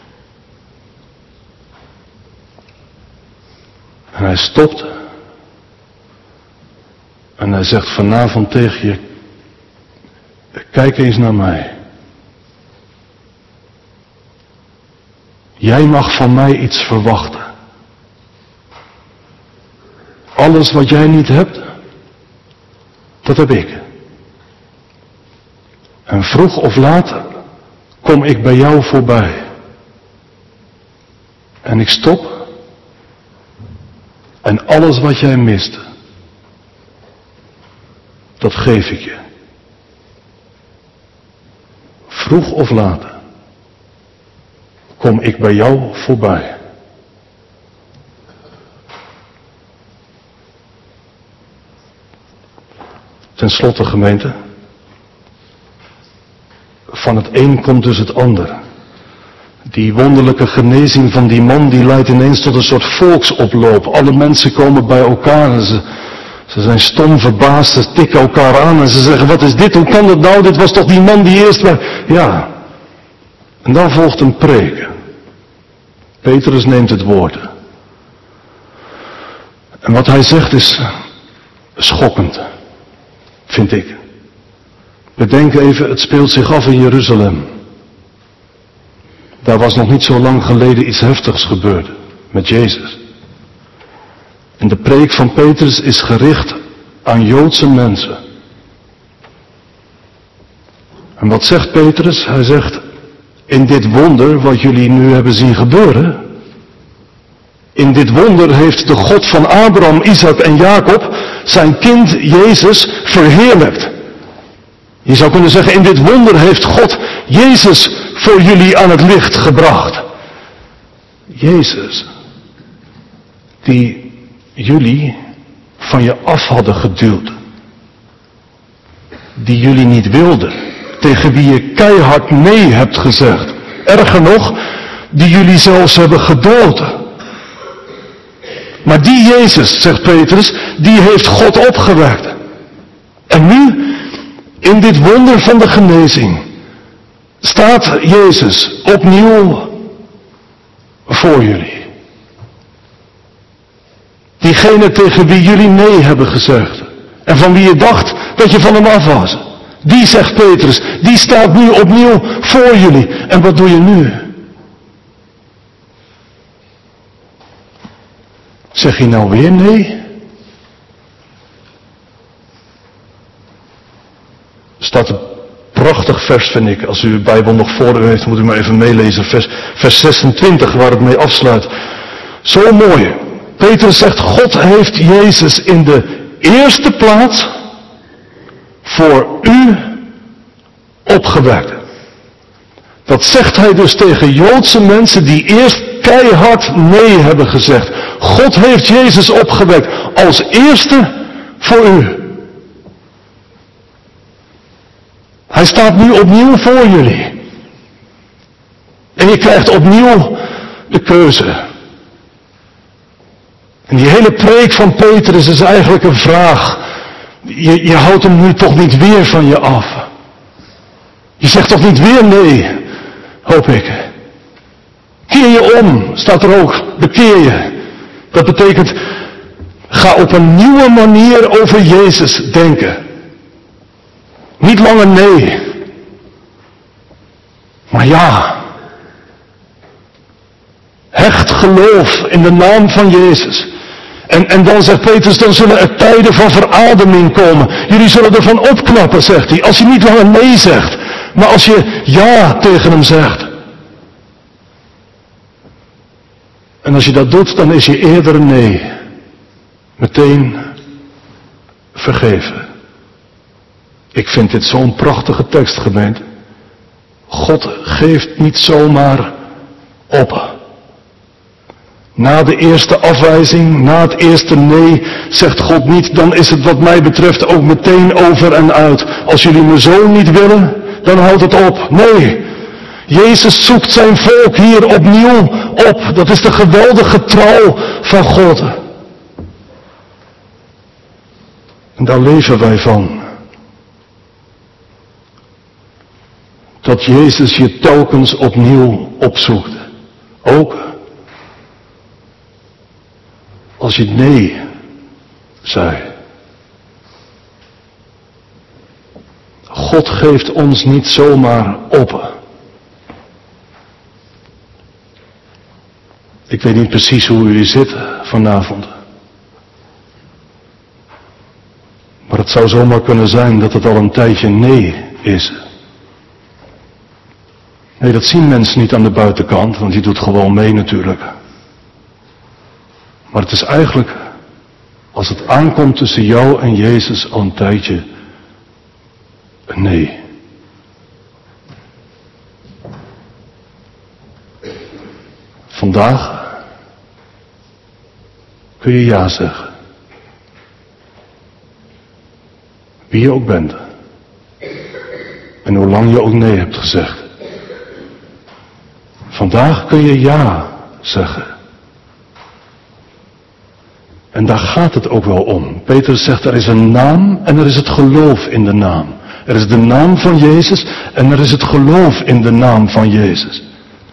En hij stopt. En hij zegt vanavond tegen je, kijk eens naar mij. Jij mag van mij iets verwachten. Alles wat jij niet hebt, dat heb ik. En vroeg of laat kom ik bij jou voorbij. En ik stop. En alles wat jij mist, dat geef ik je. Vroeg of laat kom ik bij jou voorbij. Ten slotte, gemeente, van het een komt dus het ander. Die wonderlijke genezing van die man, die leidt ineens tot een soort volksoploop. Alle mensen komen bij elkaar en ze zijn stom verbaasd, ze tikken elkaar aan en ze zeggen, wat is dit, hoe kan dat nou, dit was toch die man die eerst ja. En dan volgt een preek. Petrus neemt het woord. En wat hij zegt is schokkend, vind ik. Bedenk even, het speelt zich af in Jeruzalem. Daar was nog niet zo lang geleden iets heftigs gebeurd met Jezus. En de preek van Petrus is gericht aan Joodse mensen. En wat zegt Petrus? Hij zegt, in dit wonder wat jullie nu hebben zien gebeuren, in dit wonder heeft de God van Abraham, Isaac en Jacob zijn kind Jezus verheerlijkt. Je zou kunnen zeggen, in dit wonder heeft God Jezus voor jullie aan het licht gebracht. Jezus, die jullie van je af hadden geduwd. Die jullie niet wilden. Tegen wie je keihard nee hebt gezegd. Erger nog, die jullie zelfs hebben gedood. Maar die Jezus, zegt Petrus, die heeft God opgewekt. En nu, in dit wonder van de genezing, staat Jezus opnieuw voor jullie. Diegene tegen wie jullie nee hebben gezegd. En van wie je dacht dat je van hem af was. Die, zegt Petrus, die staat nu opnieuw voor jullie. En wat doe je nu? Zeg je nou weer nee? Staat een prachtig vers, vind ik. Als u de Bijbel nog voor u heeft, moet u maar even meelezen. Vers 26, waar het mee afsluit. Zo mooi. Petrus zegt, God heeft Jezus in de eerste plaats voor u opgewekt. Dat zegt hij dus tegen Joodse mensen die eerst keihard nee hebben gezegd. God heeft Jezus opgewekt als eerste voor u. Hij staat nu opnieuw voor jullie. En je krijgt opnieuw de keuze. En die hele preek van Petrus is eigenlijk een vraag. Je houdt hem nu toch niet weer van je af. Je zegt toch niet weer nee, hoop ik. Keer je om, staat er ook, bekeer je. Dat betekent, ga op een nieuwe manier over Jezus denken. Niet langer nee, maar ja. Hecht geloof in de naam van Jezus. En dan zegt Petrus, dan zullen er tijden van verademing komen. Jullie zullen ervan opknappen, zegt hij. Als je niet langer nee zegt, maar als je ja tegen hem zegt. En als je dat doet, dan is je eerder nee meteen vergeven. Ik vind dit zo'n prachtige tekst, gemeente. God geeft niet zomaar op. Na de eerste afwijzing, na het eerste nee, zegt God niet, dan is het wat mij betreft ook meteen over en uit. Als jullie me zo niet willen, dan houdt het op. Nee, Jezus zoekt zijn volk hier opnieuw op. Dat is de geweldige trouw van God. En daar leven wij van. Dat Jezus je telkens opnieuw opzoekt. Ook als je nee zei. God geeft ons niet zomaar op. Ik weet niet precies hoe u zit vanavond. Maar het zou zomaar kunnen zijn dat het al een tijdje nee is. Nee, dat zien mensen niet aan de buitenkant, want die doet gewoon mee natuurlijk. Maar het is eigenlijk, als het aankomt tussen jou en Jezus, al een tijdje een nee. Vandaag kun je ja zeggen. Wie je ook bent. En hoe lang je ook nee hebt gezegd. Vandaag kun je ja zeggen. En daar gaat het ook wel om. Petrus zegt, er is een naam en er is het geloof in de naam. Er is de naam van Jezus en er is het geloof in de naam van Jezus.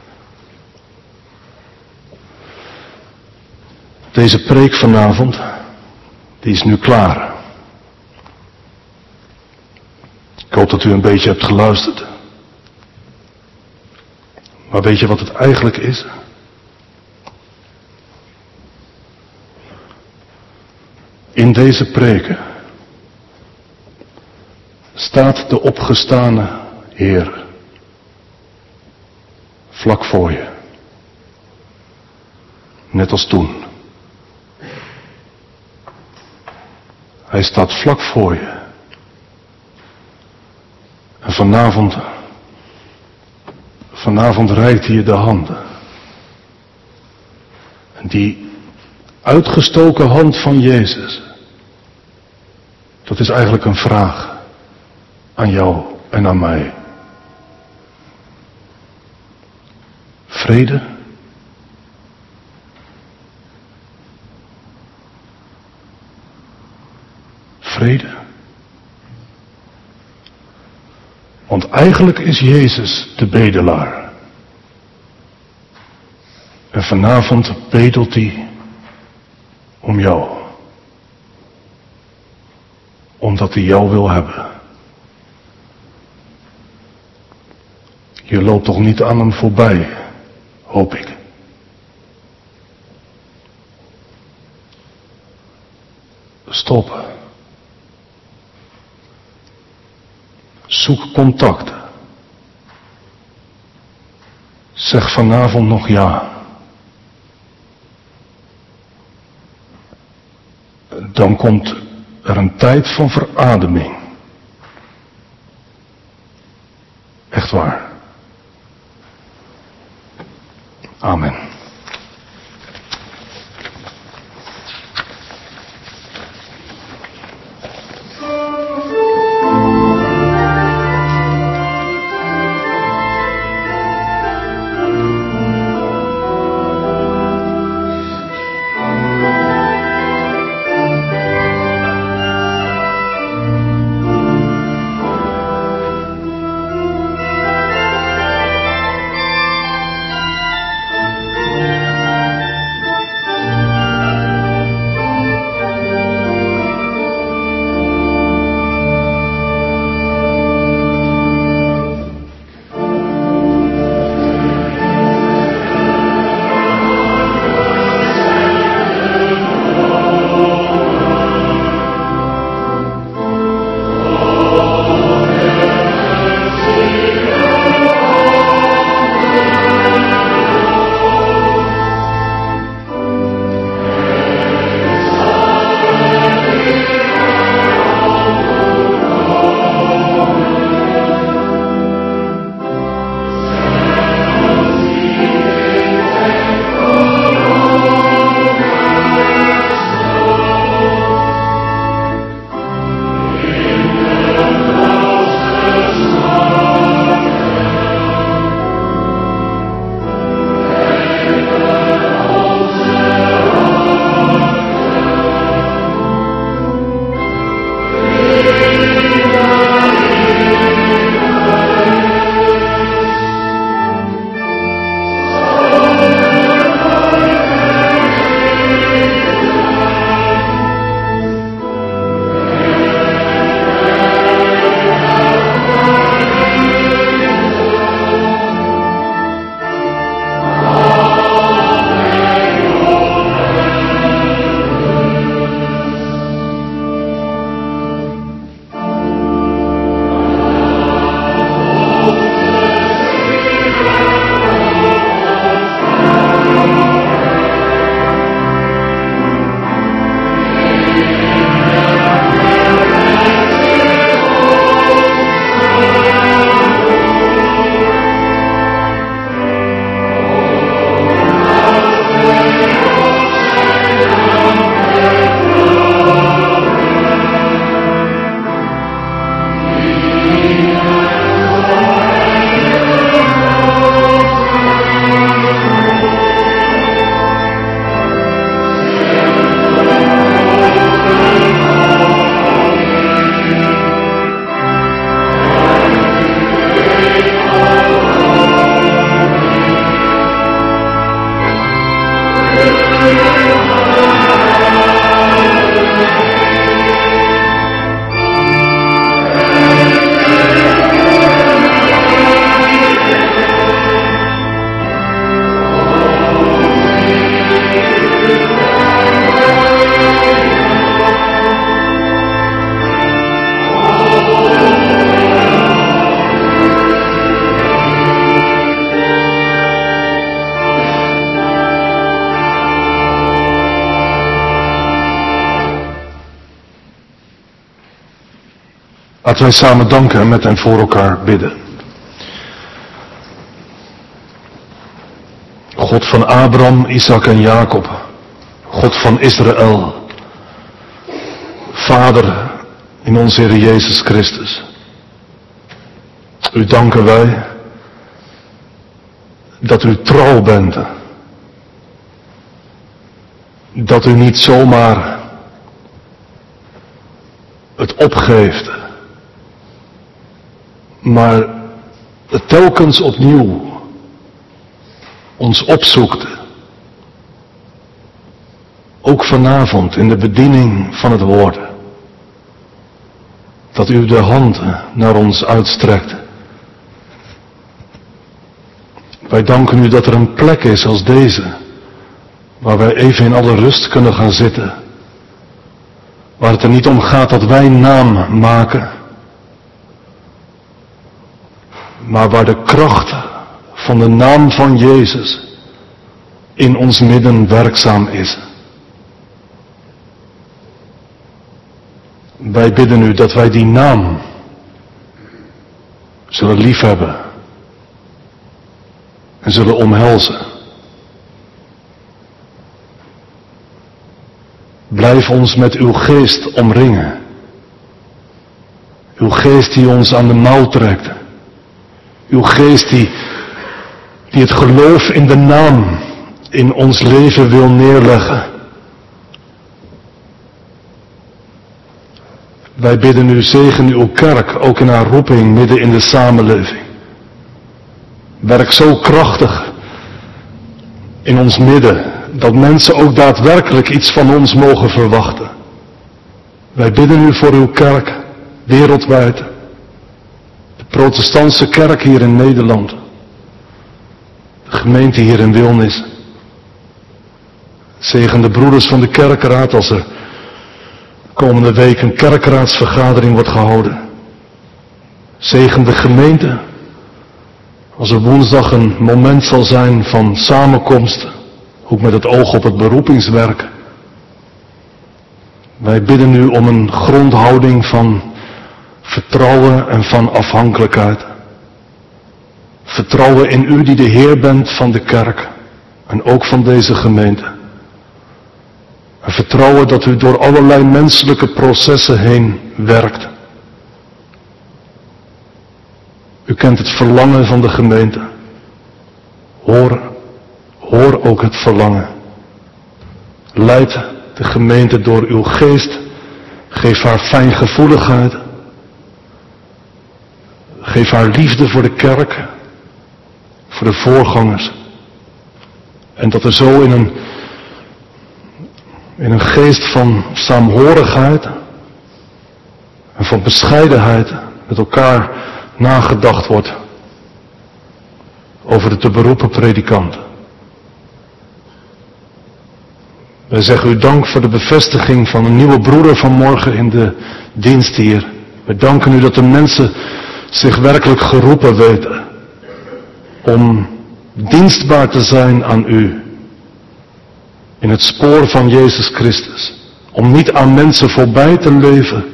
Deze preek vanavond die is nu klaar. Ik hoop dat u een beetje hebt geluisterd. Maar weet je wat het eigenlijk is? In deze preken staat de opgestane Heer vlak voor je. Net als toen. Hij staat vlak voor je. En vanavond reikt hij je de handen. En die uitgestoken hand van Jezus, dat is eigenlijk een vraag aan jou en aan mij. Vrede? Vrede? Want eigenlijk is Jezus de bedelaar. En vanavond bedelt hij om jou. Omdat hij jou wil hebben. Je loopt toch niet aan hem voorbij, hoop ik. Stop. Zoek contact. Zeg vanavond nog ja. Dan komt er een tijd van verademing. Echt waar. Amen. Laten wij samen danken en met hen voor elkaar bidden. God van Abraham, Isaac en Jacob, God van Israël, Vader in onze Heer Jezus Christus. U danken wij dat u trouw bent. Dat u niet zomaar het opgeeft, maar het telkens opnieuw ons opzoekt. Ook vanavond in de bediening van het woord. Dat u de hand naar ons uitstrekt. Wij danken u dat er een plek is als deze, waar wij even in alle rust kunnen gaan zitten. Waar het er niet om gaat dat wij naam maken, maar waar de kracht van de naam van Jezus in ons midden werkzaam is. Wij bidden u dat wij die naam zullen liefhebben en zullen omhelzen. Blijf ons met uw geest omringen. Uw geest die ons aan de mouw trekt. Uw geest die het geloof in de naam in ons leven wil neerleggen. Wij bidden u, zegen uw kerk, ook in haar roeping midden in de samenleving. Werk zo krachtig in ons midden, dat mensen ook daadwerkelijk iets van ons mogen verwachten. Wij bidden u voor uw kerk, wereldwijd. De protestantse kerk hier in Nederland. De gemeente hier in Wilnis. Zegen de broeders van de kerkraad als er komende week een kerkraadsvergadering wordt gehouden. Zegen de gemeente als er woensdag een moment zal zijn van samenkomst, ook met het oog op het beroepingswerk. Wij bidden u om een grondhouding van vertrouwen en van afhankelijkheid. Vertrouwen in u die de Heer bent van de kerk en ook van deze gemeente. En vertrouwen dat u door allerlei menselijke processen heen werkt. U kent het verlangen van de gemeente. Hoor ook het verlangen. Leid de gemeente door uw geest. Geef haar fijngevoeligheid. Geef haar liefde voor de kerk. Voor de voorgangers. En dat er zo in een geest van saamhorigheid en van bescheidenheid met elkaar nagedacht wordt over de te beroepen predikant. Wij zeggen u dank voor de bevestiging van een nieuwe broeder vanmorgen in de dienst hier. Wij danken u dat de mensen zich werkelijk geroepen weten om dienstbaar te zijn aan u. In het spoor van Jezus Christus. Om niet aan mensen voorbij te leven.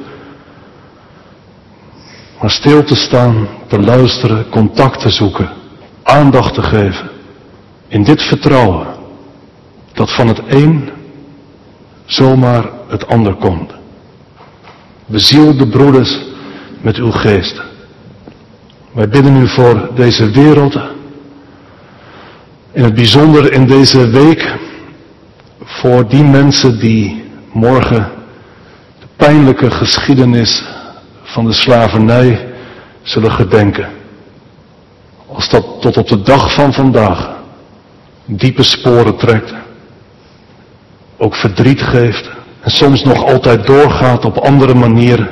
Maar stil te staan, te luisteren, contact te zoeken. Aandacht te geven. In dit vertrouwen. Dat van het een zomaar het ander komt. Beziel de broeders met uw geest. Wij bidden u voor deze wereld. In het bijzonder in deze week. Voor die mensen die morgen de pijnlijke geschiedenis van de slavernij zullen gedenken. Als dat tot op de dag van vandaag diepe sporen trekt. Ook verdriet geeft. En soms nog altijd doorgaat op andere manieren.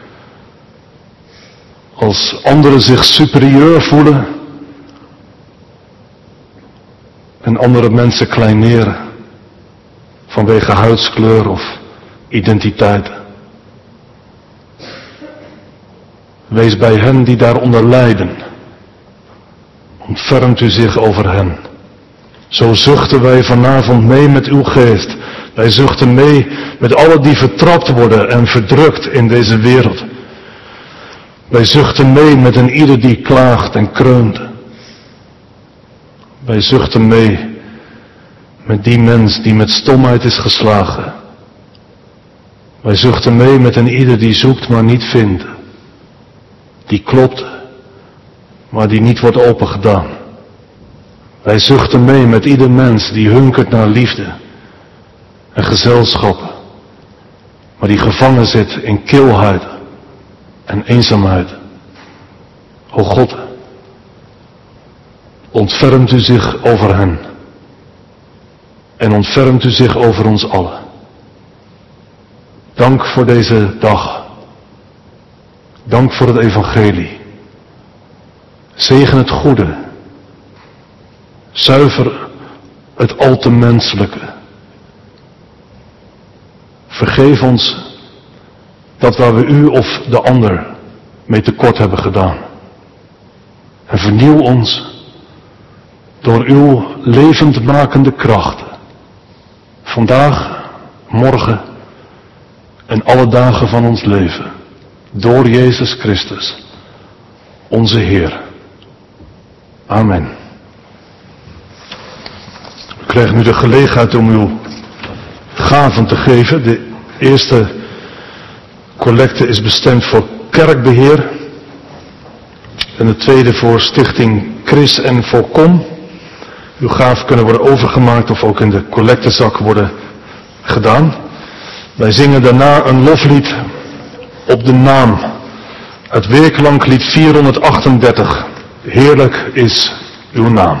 Als anderen zich superieur voelen. En andere mensen kleineren. Vanwege huidskleur of identiteit. Wees bij hen die daaronder lijden. Ontfermt u zich over hen. Zo zuchten wij vanavond mee met uw geest. Wij zuchten mee met allen die vertrapt worden en verdrukt in deze wereld. Wij zuchten mee met een ieder die klaagt en kreunt. Wij zuchten mee met die mens die met stomheid is geslagen. Wij zuchten mee met een ieder die zoekt maar niet vindt. Die klopt, maar die niet wordt opengedaan. Wij zuchten mee met ieder mens die hunkert naar liefde en gezelschap, maar die gevangen zit in kilheid en eenzaamheid. O God, ontfermt u zich over hen en ontfermt u zich over ons allen. Dank voor deze dag. Dank voor het evangelie. Zegen het goede. Zuiver het al te menselijke. Vergeef ons dat waar we u of de ander mee tekort hebben gedaan. En vernieuw ons door uw levendmakende kracht. Vandaag, morgen en alle dagen van ons leven. Door Jezus Christus, onze Heer. Amen. We krijgen nu de gelegenheid om uw gaven te geven. De eerste collecte is bestemd voor kerkbeheer. En de tweede voor stichting Chris en Volkom. Uw gaven kunnen worden overgemaakt of ook in de collectezak worden gedaan. Wij zingen daarna een loflied op de naam. Het Weerklanklied 438. Heerlijk is uw naam.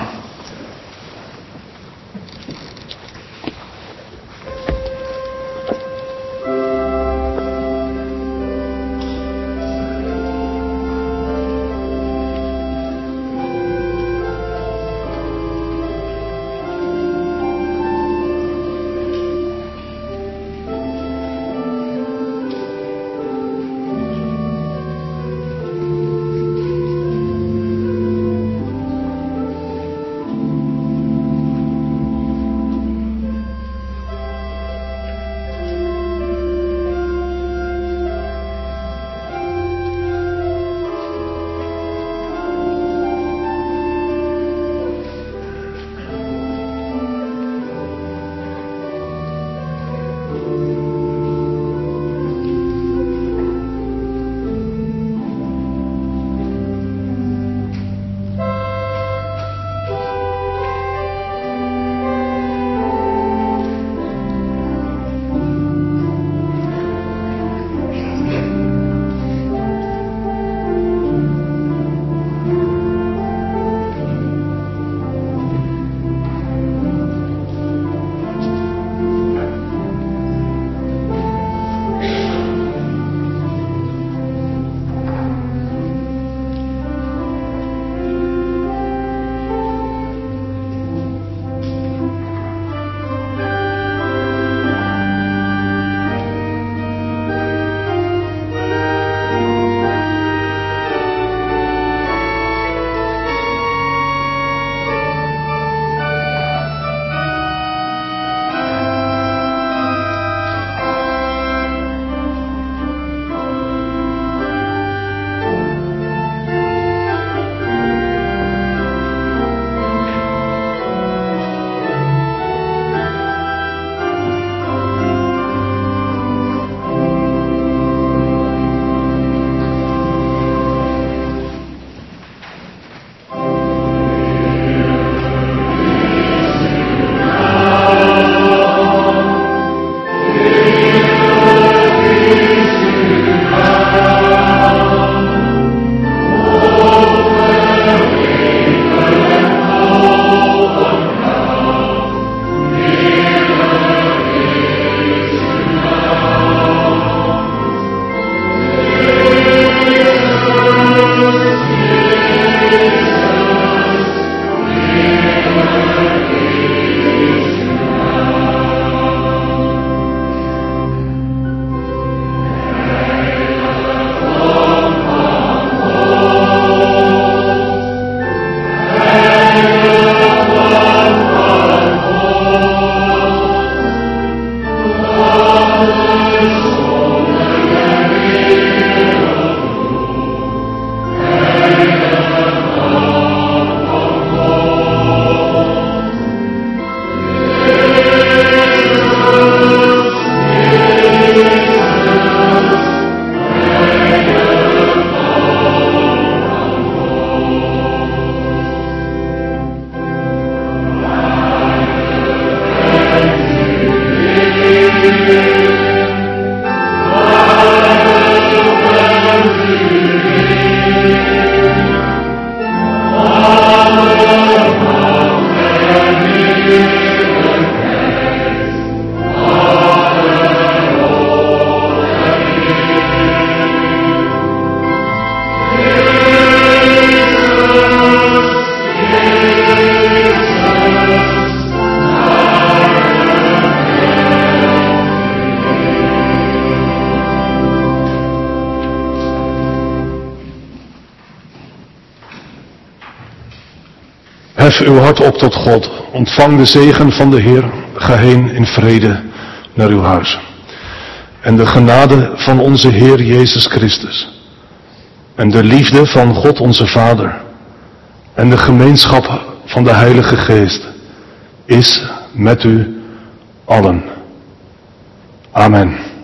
Hef uw hart op tot God. Ontvang de zegen van de Heer. Ga heen in vrede naar uw huis. En de genade van onze Heer Jezus Christus. En de liefde van God onze Vader. En de gemeenschap van de Heilige Geest. Is met u allen. Amen.